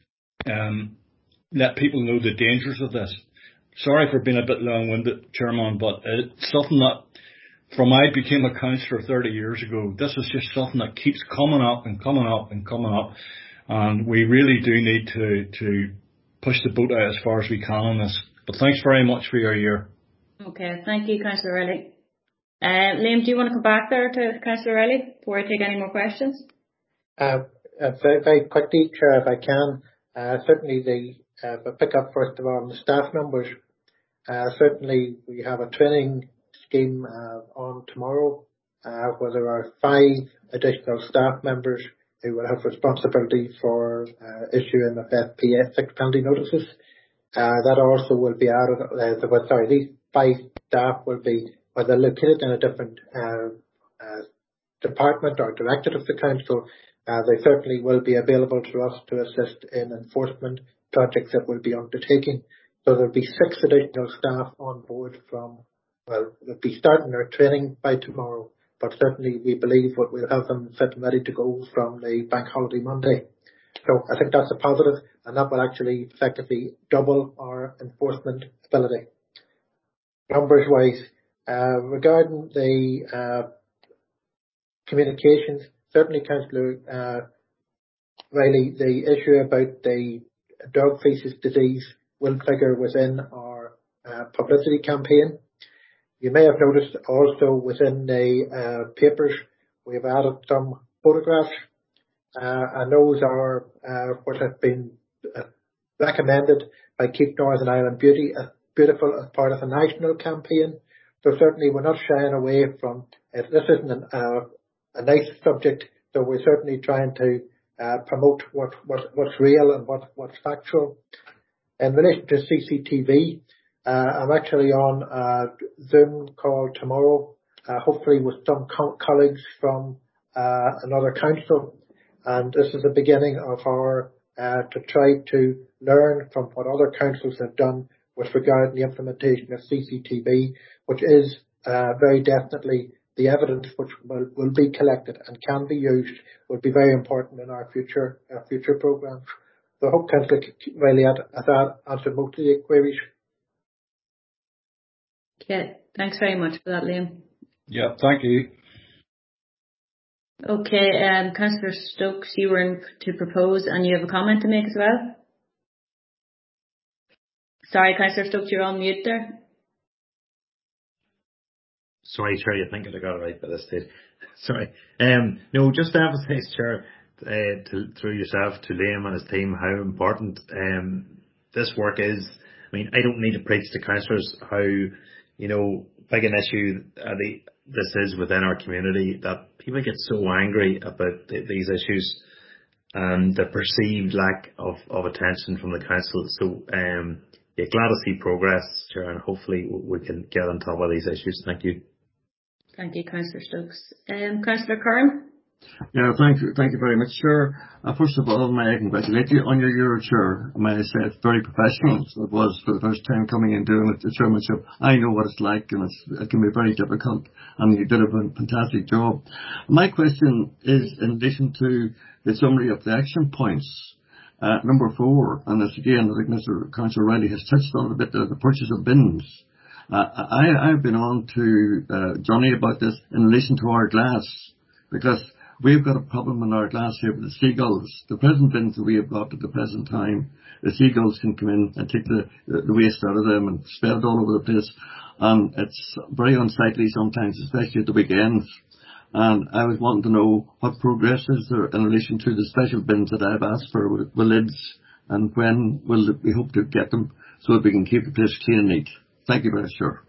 um, let people know the dangers of this. Sorry for being a bit long-winded, Chairman, but it's something that, from I became a councillor thirty years ago, this is just something that keeps coming up and coming up and coming up. And we really do need to, to push the boat out as far as we can on this. But thanks very much for your year. Okay, thank you, Councillor Riley. Uh, Liam, do you want to come back there to Councillor Riley before I take any more questions? Uh, uh, very, very quickly, Chair, if I can. Uh, certainly the uh, pick up first of all on the staff numbers. Uh, certainly we have a training scheme uh, on tomorrow uh, where there are five additional staff members who will have responsibility for uh, issuing of F P S fixed penalty notices. Uh, that also will be added, uh, the, well, sorry, these five staff will be, well, they're located in a different uh, uh, department or directorate of the council. Uh, they certainly will be available to us to assist in enforcement projects that we'll be undertaking. So there'll be six additional staff on board from, well, they'll be starting their training by tomorrow. But certainly we believe what we'll have them fit and ready to go from the bank holiday Monday. So I think that's a positive, and that will actually effectively double our enforcement ability. Numbers wise, uh, regarding the uh, communications, certainly Councillor uh, Riley, the issue about the dog feces disease will figure within our uh, publicity campaign. You may have noticed also within the uh, papers we've added some photographs, uh, and those are uh, what have been uh, recommended by Keep Northern Ireland Beauty, uh, beautiful as part of a national campaign. So certainly we're not shying away from it. This isn't an, uh, a nice subject, so we're certainly trying to uh, promote what, what what's real and what what's factual. In relation to C C T V. Uh, I'm actually on a Zoom call tomorrow, uh, hopefully with some co- colleagues from uh, another council, and this is the beginning of our uh, to try to learn from what other councils have done with regard to the implementation of C C T V, which is uh, very definitely the evidence which will, will be collected and can be used, will be very important in our future our future programmes. So I hope Councillor Riley had, had answered most of the queries. Okay, thanks very much for that, Liam. Yeah, thank you. Okay, um, Councillor Stokes, you were in to propose and you have a comment to make as well? Sorry, Councillor Stokes, you're on mute there. Sorry, Chair, I think I got it right by this stage. Sorry. Um, no, just to emphasise, Chair, uh, to, through yourself to Liam and his team, how important um, this work is. I mean, I don't need to preach to councillors how, you know, big an issue uh, the, this is within our community, that people get so angry about th- these issues and the perceived lack of, of attention from the council. So, um, yeah, glad to see progress, Chair, and hopefully we can get on top of these issues. Thank you. Thank you, Councillor Stokes. Um, Councillor Curran? Yeah, thank you, thank you very much, Chair. Uh, first of all, may I congratulate you on your year, Chair. May I say it's very professional. So it was for the first time coming and doing the chairmanship. I know what it's like, and it's, it can be very difficult, and you did a fantastic job. My question is in addition to the summary of the action points. Uh, number four, and this again, I think Mister Councillor Riley has touched on a bit, the, the purchase of bins. Uh, I, I've been on to uh, Johnny about this in relation to our glass, because we've got a problem in our glass here with the seagulls. The present bins that we have got at the present time, the seagulls can come in and take the, the waste out of them and spread it all over the place. And it's very unsightly sometimes, especially at the weekends. And I was wanting to know what progress is there in relation to the special bins that I've asked for with, with lids, and when will we hope to get them so that we can keep the place clean and neat. Thank you very much, Chair.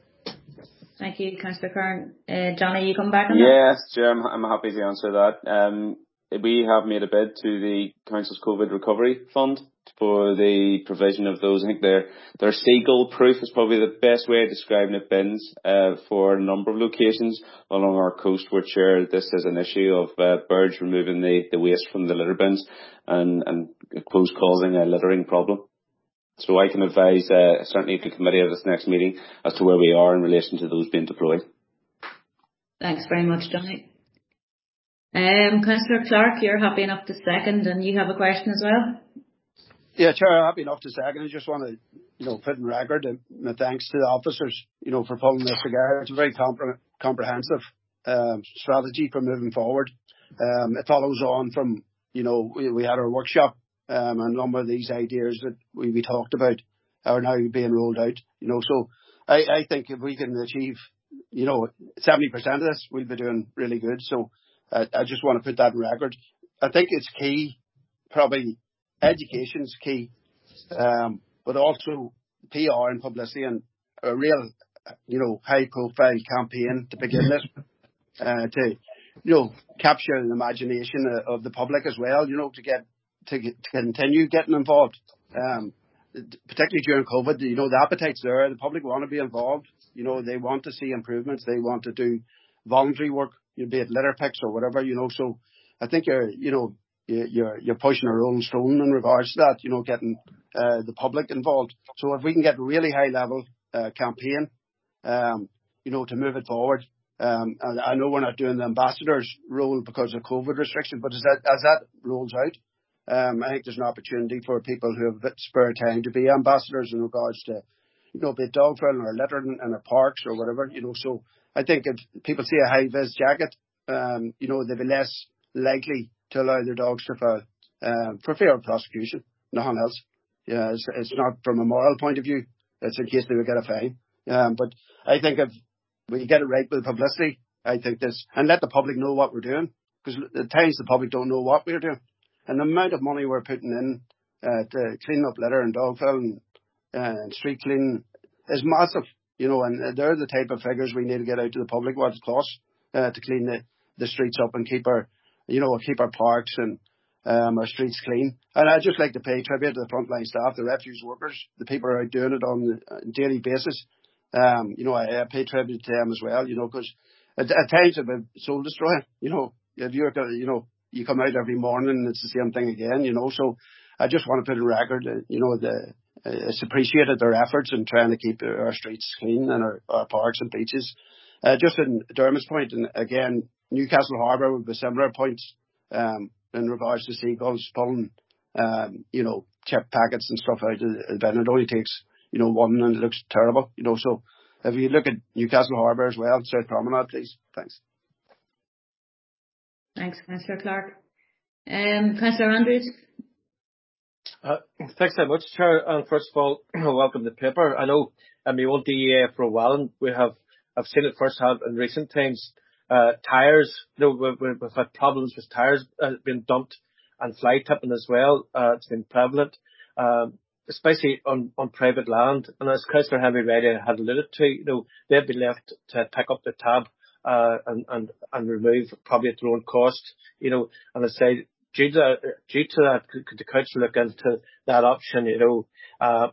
Thank you, Councillor Curran. Uh, Johnny, you come back on that? Yes, Chair, I'm, I'm happy to answer that. Um, we have made a bid to the Council's COVID Recovery Fund for the provision of those. I think they're, they're seagull proof is probably the best way of describing it, bins, uh, for a number of locations along our coast where, Chair, this is an issue of uh, birds removing the, the waste from the litter bins and, and I suppose causing a littering problem. So I can advise, uh, certainly the committee at this next meeting as to where we are in relation to those being deployed. Thanks very much, Johnny. Um, Councillor Clark, you're happy enough to second, and you have a question as well? Yeah, Chair, happy enough to second. I just want to, you know, put in record my thanks to the officers, you know, for pulling this together. It's a very compre- comprehensive um, strategy for moving forward. Um, it follows on from, you know, we, we had our workshop. Um, and a number of these ideas that we, we talked about are now being rolled out, you know, so I, I think if we can achieve, you know, seventy percent of this, we'll be doing really good. So uh, I just want to put that in record. I think it's key, probably education's key, um, but also P R and publicity and a real, you know, high profile campaign to begin with, uh, to, you know, capture the imagination of the public as well, you know, to get To, to continue getting involved, um, particularly during COVID. You know, the appetite's there. The public want to be involved. You know, they want to see improvements. They want to do voluntary work, you know, be it litter picks or whatever. You know, so I think you're, you know, you're you're pushing a rolling stone in regards to that. You know, getting uh, the public involved. So if we can get a really high level uh, campaign, um, you know, to move it forward. Um, and I know we're not doing the ambassador's role because of COVID restrictions, but as that as that rolls out. Um, I think there's an opportunity for people who have a bit spare time to be ambassadors in regards to, you know, be it dog filing or littering in our parks or whatever, you know. So I think if people see a high-vis jacket, um, you know, they'll be less likely to allow their dogs to foul um, for fear of prosecution, nothing else. Yeah, it's, it's not from a moral point of view. It's in case they would get a fine. Um, but I think if we get it right with publicity, I think this, and let the public know what we're doing, because at times the public don't know what we're doing. And the amount of money we're putting in uh, to clean up litter and dog fill and uh, street cleaning is massive, you know, and they're the type of figures we need to get out to the public, what it costs uh, to clean the, the streets up and keep our, you know, keep our parks and um, our streets clean. And I'd just like to pay tribute to the frontline staff, the refuse workers, the people who are out doing it on a daily basis. Um, you know, I, I pay tribute to them as well, you know, because at, at times it's been soul destroying, you know, if you're, you know, you come out every morning and it's the same thing again, you know. So I just want to put a record, uh, you know, the, uh, it's appreciated their efforts in trying to keep our streets clean and our, our parks and beaches. Uh, just in Dermot's point, and again, Newcastle Harbour with similar points um, in regards to seagulls pulling, um, you know, chip packets and stuff out of the bin. It only takes, you know, one and it looks terrible, you know. So if you look at Newcastle Harbour as well, South Promenade, please. Thanks. Thanks, Councillor Clark. Um, Councillor Andrews. Uh, thanks very much, Chair. And first of all, welcome to the paper. I know I'm the old D E A for a while, and we have I've seen it firsthand in recent times. Uh, tires, you know, we've, we've had problems with tires uh, being dumped and fly tipping as well. Uh, it's been prevalent, um, especially on, on private land. And as Councillor Henry Reilly had alluded to, you know, they've been left to pick up the tab uh, and, and, and remove probably at their own cost, you know. And I say, due to that, due to that, could, could the Council look into that option, you know, uh,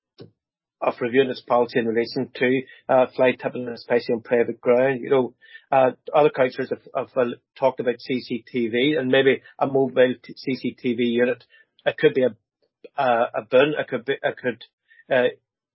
of reviewing its policy in relation to uh, fly tipping, especially on private ground. You know, uh, other councillors have, have uh, talked about C C T V and maybe a mobile t- C C T V unit. It could be a uh, a bin. It could be it could uh,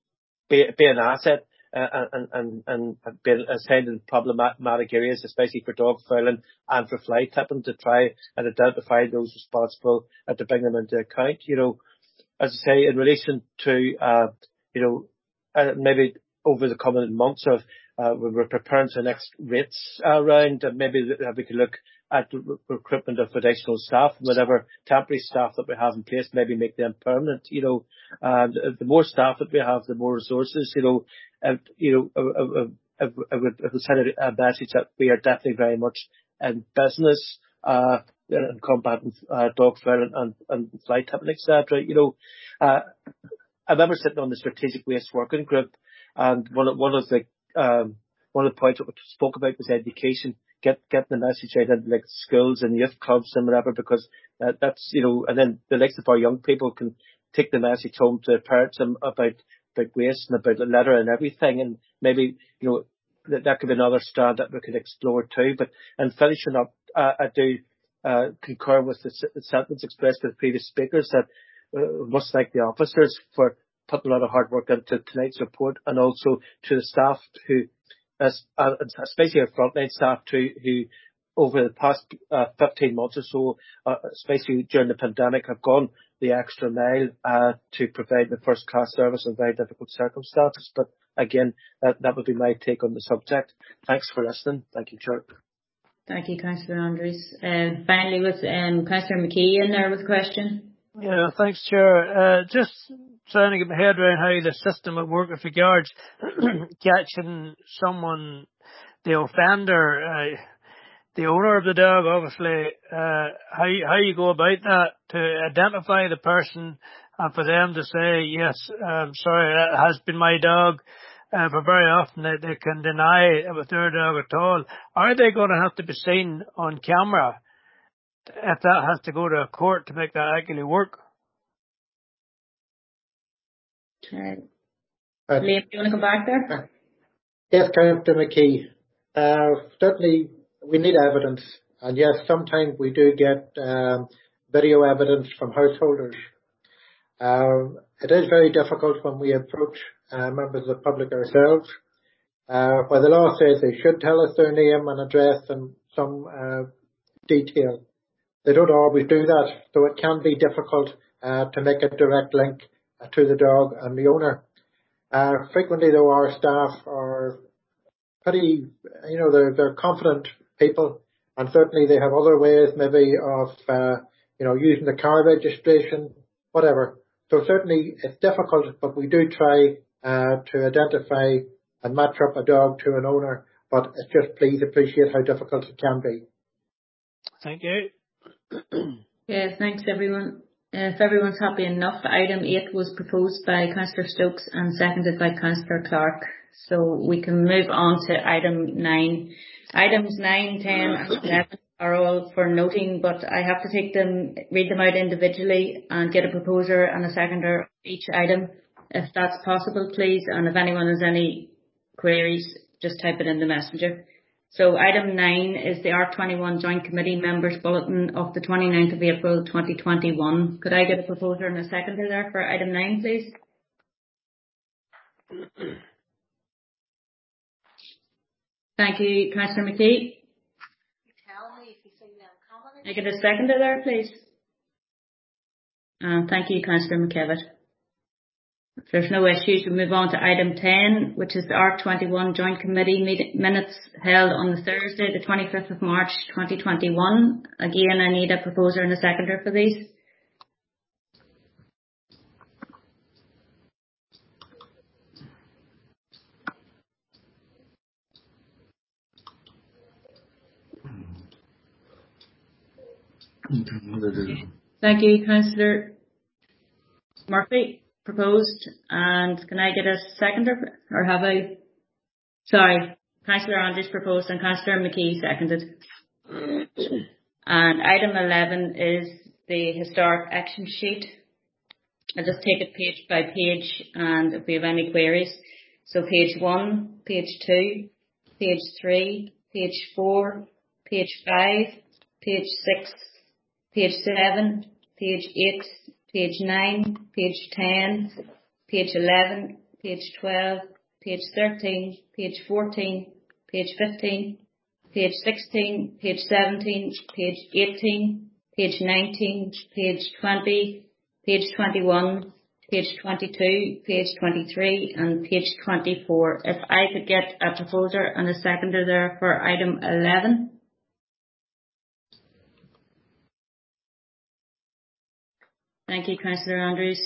be be an asset uh, and and and be assigned in problematic areas, especially for dog fouling and for fly tipping, to try and identify those responsible and to bring them into account. You know, as I say, in relation to uh, you know, uh, maybe over the coming months of, uh, we we're preparing for the next rates uh, round, and maybe uh, we could look at the re- recruitment of additional staff, whatever temporary staff that we have in place, maybe make them permanent, you know. And uh, the more staff that we have, the more resources, you know. And, you know, I, I, I, I would, I would send a message that we are definitely very much in business, uh, in combating uh, dog fouling and, and fly tipping, et cetera. You know, uh, I remember sitting on the strategic waste working group, and one of one of the um, one of the points that we spoke about was education, get getting the message out into like schools and youth clubs and whatever, because uh, that's, you know, and then the likes of our young people can take the message home to their parents about about waste and about the litter and everything, and maybe, you know, that that could be another strand that we could explore too. But and finishing up, uh, I do uh, concur with the, the sentiments expressed by the previous speakers that. Uh, much like the officers for putting a lot of hard work into tonight's report, and also to the staff who, as, uh, especially our frontline staff too, who over the past uh, fifteen months or so, uh, especially during the pandemic, have gone the extra mile uh, to provide the first class service in very difficult circumstances. But again, that, that would be my take on the subject. Thanks for listening. Thank you, Chair. Thank you, Councillor Andrews. Uh, finally, with um, Councillor McKee in there with a question. Yeah, thanks, Chair. Uh, just trying to get my head around how the system would work with regards catching someone, the offender, uh, the owner of the dog, obviously, uh, how, how you go about that to identify the person and for them to say, yes, um, sorry, that has been my dog. Uh, but very often they, they can deny it was their dog at all. Are they going to have to be seen on camera if that has to go to a court to make that actually work? Uh, Liam, do you want to come back there? Yes, Councillor McKee. Uh, certainly we need evidence, and yes, sometimes we do get um, video evidence from householders. Um, it is very difficult when we approach uh, members of the public ourselves, uh, where the law says they should tell us their name and address and some uh, detail. They don't always do that, so it can be difficult uh, to make a direct link uh, to the dog and the owner. Uh, frequently, though, our staff are pretty, you know, they're, they're confident people, and certainly they have other ways, maybe of, uh, you know, using the car registration, whatever. So certainly it's difficult, but we do try uh, to identify and match up a dog to an owner. But it's just please appreciate how difficult it can be. Thank you. Yeah, thanks everyone. Uh, if everyone's happy enough, item eight was proposed by Councillor Stokes and seconded by Councillor Clark. So we can move on to item nine. Items nine, ten and eleven are all for noting, but I have to take them, read them out individually and get a proposer and a seconder each item, if that's possible, please. And if anyone has any queries, just type it in the messenger. So item nine is the R twenty-one Joint Committee Members Bulletin of the twenty-ninth of April twenty twenty-one. Could I get a proposer and a seconder there for item nine, please? Thank you, Councillor McKee. I get a seconder there, please. And thank you, Councillor McKevitt. If there's no issues, we move on to item ten, which is the A R C twenty-one Joint Committee meet- minutes held on the Thursday, the twenty-fifth of March twenty twenty-one. Again, I need a proposer and a seconder for these. Thank you, Councillor Murphy. Proposed. And can I get a seconder? Or have I... Sorry, Councillor Andrews proposed and Councillor McKee seconded. And item eleven is the historic action sheet. I'll just take it page by page, and if we have any queries. So page one, page two, page three, page four, page five, page six, page seven, page eight, page nine, page ten, page eleven, page twelve, page thirteen, page fourteen, page fifteen, page sixteen, page seventeen, page eighteen, page nineteen, page twenty, page twenty-one, page twenty-two, page twenty-three and page twenty-four. If I could get a proposer and a seconder there for item eleven. Thank you, Councillor Andrews.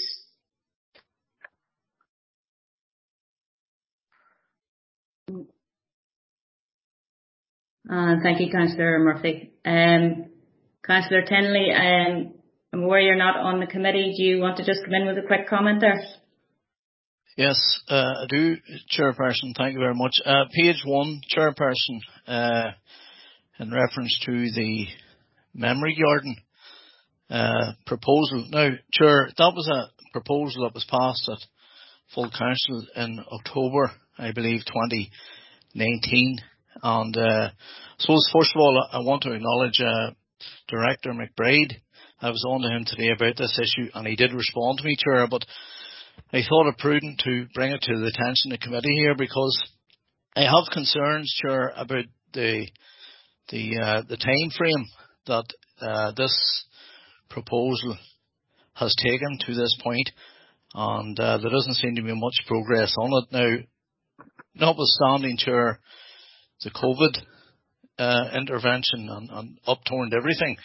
Uh, thank you, Councillor Murphy. Um, Councillor Tinley, um, I'm aware you're not on the committee. Do you want to just come in with a quick comment there? Yes, uh, I do, Chairperson. Thank you very much. Uh, page one, Chairperson, uh, in reference to the memory garden uh, proposal. Now, Chair, that was a proposal that was passed at full council in October, I believe, twenty nineteen. And uh, I suppose, first of all, I want to acknowledge uh, Director McBride. I was on to him today about this issue, and he did respond to me, Chair, but I thought it prudent to bring it to the attention of the committee here, because I have concerns, Chair, about the the uh, the time frame that uh, this proposal has taken to this point, and uh, there doesn't seem to be much progress on it now. Notwithstanding, Chair, the COVID uh, intervention and, and upturned everything,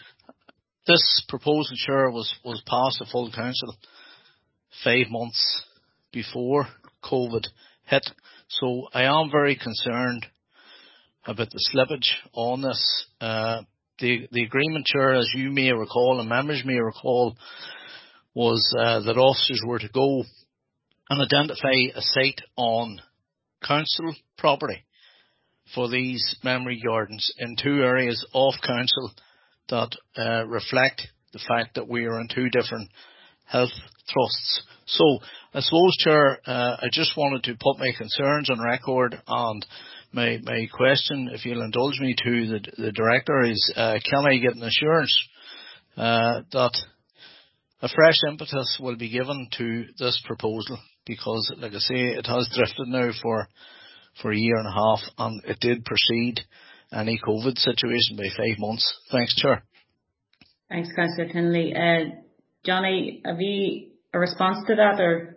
this proposal, Chair, was was passed at full council five months before COVID hit. So I am very concerned about the slippage on this. Uh, the, the agreement, Chair, as you may recall and members may recall, was uh, that officers were to go and identify a site on council property for these memory gardens in two areas off council that uh, reflect the fact that we are in two different health trusts. So I suppose, Chair, uh, I just wanted to put my concerns on record, and my my question, if you'll indulge me, to the, the Director is, uh, can I get an assurance uh, that a fresh impetus will be given to this proposal? Because, like I say, it has drifted now for, for a year and a half, and it did precede any COVID situation by five months. Thanks, Chair. Thanks, Councillor Tinley. Uh, Johnny, have you a response to that, or?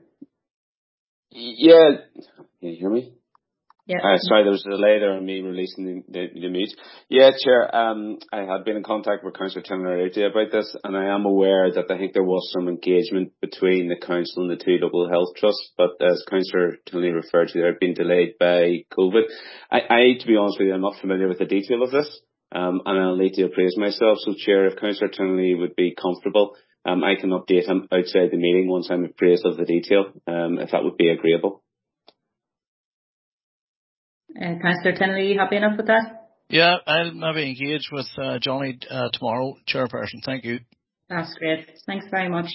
Yeah, can you hear me? Yeah. Uh, sorry, there was a delay there on me releasing the, the, the mute. Yeah, Chair, um, I had been in contact with Councillor Tinley about this, and I am aware that I think there was some engagement between the Council and the two local health trusts, but as Councillor Tinley referred to, they have been delayed by COVID. I, I, to be honest with you, I'm not familiar with the detail of this, um, and I'll need to appraise myself. So, Chair, if Councillor Tinley would be comfortable, Um, I can update him outside the meeting once I'm appraised of the detail, um, if that would be agreeable. Uh, Councillor Tinley, are you happy enough with that? Yeah, I'll maybe engage with uh, Johnny uh, tomorrow, Chairperson. Thank you. That's great. Thanks very much.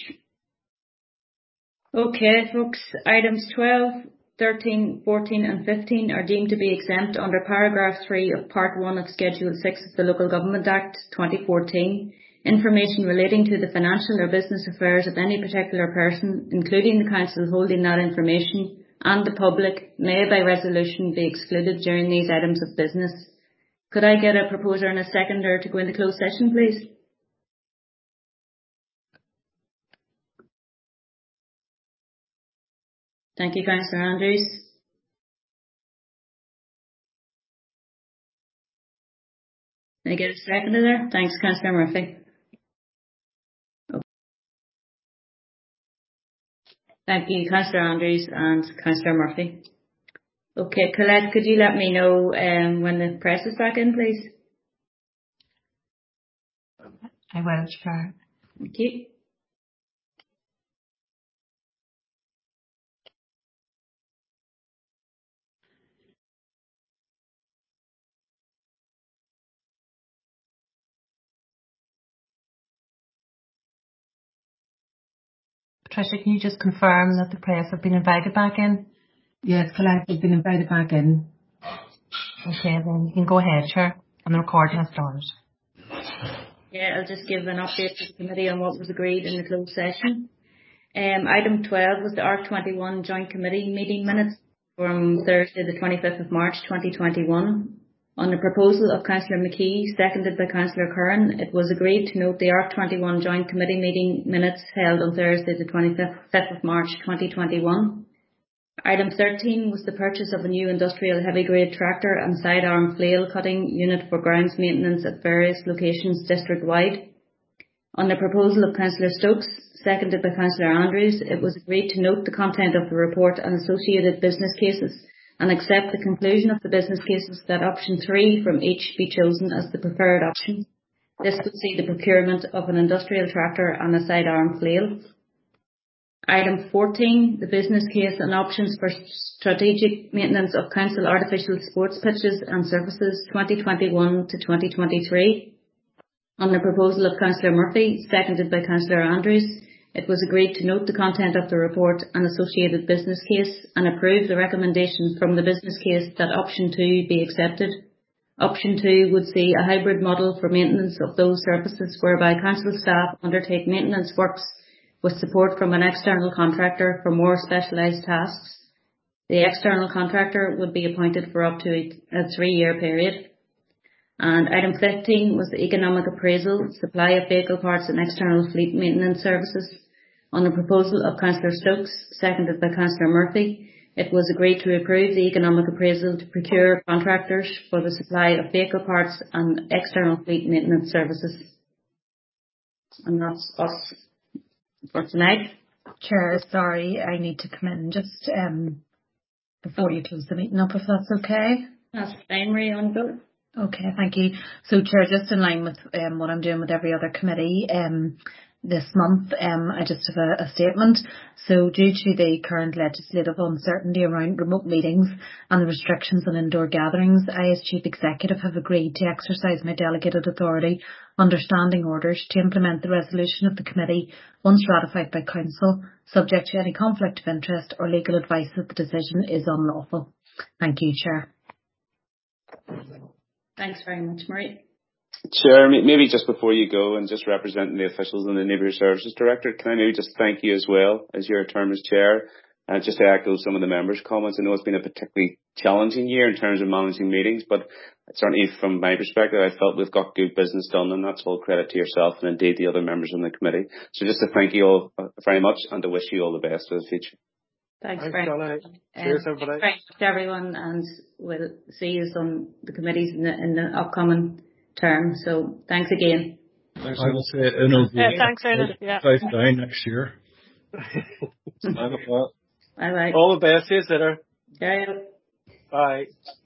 Okay, folks, items twelve, thirteen, fourteen and fifteen are deemed to be exempt under paragraph three of part one of Schedule six of the Local Government Act twenty fourteen. Information relating to the financial or business affairs of any particular person, including the council holding that information, and the public, may by resolution be excluded during these items of business. Could I get a proposer and a seconder to go into closed session, please? Thank you, Councillor Andrews. Can I get a seconder there? Thanks, Councillor Murphy. Thank you, Councillor Andrews and Councillor Murphy. Okay, Colette, could you let me know um, when the press is back in, please? I will, Chair. Thank you. Patricia, can you just confirm that the press have been invited back in? Yes, Colette has been invited back in. Okay, then you can go ahead, Chair. And the recording has started. Yeah, I'll just give an update to the committee on what was agreed in the closed session. Um, item twelve was the A R C twenty-one Joint Committee meeting minutes from Thursday the twenty-fifth of March twenty twenty-one. On the proposal of Councillor McKee, seconded by Councillor Curran, it was agreed to note the A R C twenty-one Joint Committee meeting minutes held on Thursday the twenty-fifth of March twenty twenty-one. Item thirteen was the purchase of a new industrial heavy grade tractor and sidearm flail cutting unit for grounds maintenance at various locations district wide. On the proposal of Councillor Stokes, seconded by Councillor Andrews, it was agreed to note the content of the report and associated business cases and accept the conclusion of the business cases that option three from each be chosen as the preferred option. This would see the procurement of an industrial tractor and a sidearm flail. Item fourteen, the business case and options for strategic maintenance of council artificial sports pitches and surfaces twenty twenty-one to twenty twenty-three. On the proposal of Councillor Murphy, seconded by Councillor Andrews, it was agreed to note the content of the report and associated business case and approve the recommendation from the business case that option two be accepted. Option two would see a hybrid model for maintenance of those surfaces whereby council staff undertake maintenance works with support from an external contractor for more specialised tasks. The external contractor would be appointed for up to a three-year period. And item fifteen was the economic appraisal, supply of vehicle parts and external fleet maintenance services. On the proposal of Councillor Stokes, seconded by Councillor Murphy, it was agreed to approve the economic appraisal to procure contractors for the supply of vehicle parts and external fleet maintenance services. And that's us for tonight. Chair, sorry, I need to come in just um, before you close the meeting up, if that's okay. That's fine, Marie, on go. Okay, thank you. So, Chair, just in line with um, what I'm doing with every other committee um, this month, um, I just have a, a statement. So, due to the current legislative uncertainty around remote meetings and the restrictions on indoor gatherings, I, as Chief Executive, have agreed to exercise my delegated authority under standing orders to implement the resolution of the committee once ratified by Council, subject to any conflict of interest or legal advice that the decision is unlawful. Thank you, Chair. Thanks very much, Marie. Chair, maybe just before you go and just representing the officials and the Neighbourhood Services Director, can I maybe just thank you as well as your term as Chair, and just to echo some of the members' comments. I know it's been a particularly challenging year in terms of managing meetings, but certainly from my perspective, I felt we've got good business done, and that's all credit to yourself and indeed the other members on the committee. So just to thank you all very much and to wish you all the best for the future. Thanks, Thanks, very much. Cheers, um, everybody. Thanks to everyone, and we'll see you on the committees in the, in the upcoming term. So thanks again. Thanks, I will say Una. Yeah, thanks, Una. Yeah. Five nine next year. Bye bye. All the best, see you later. Bye. Bye.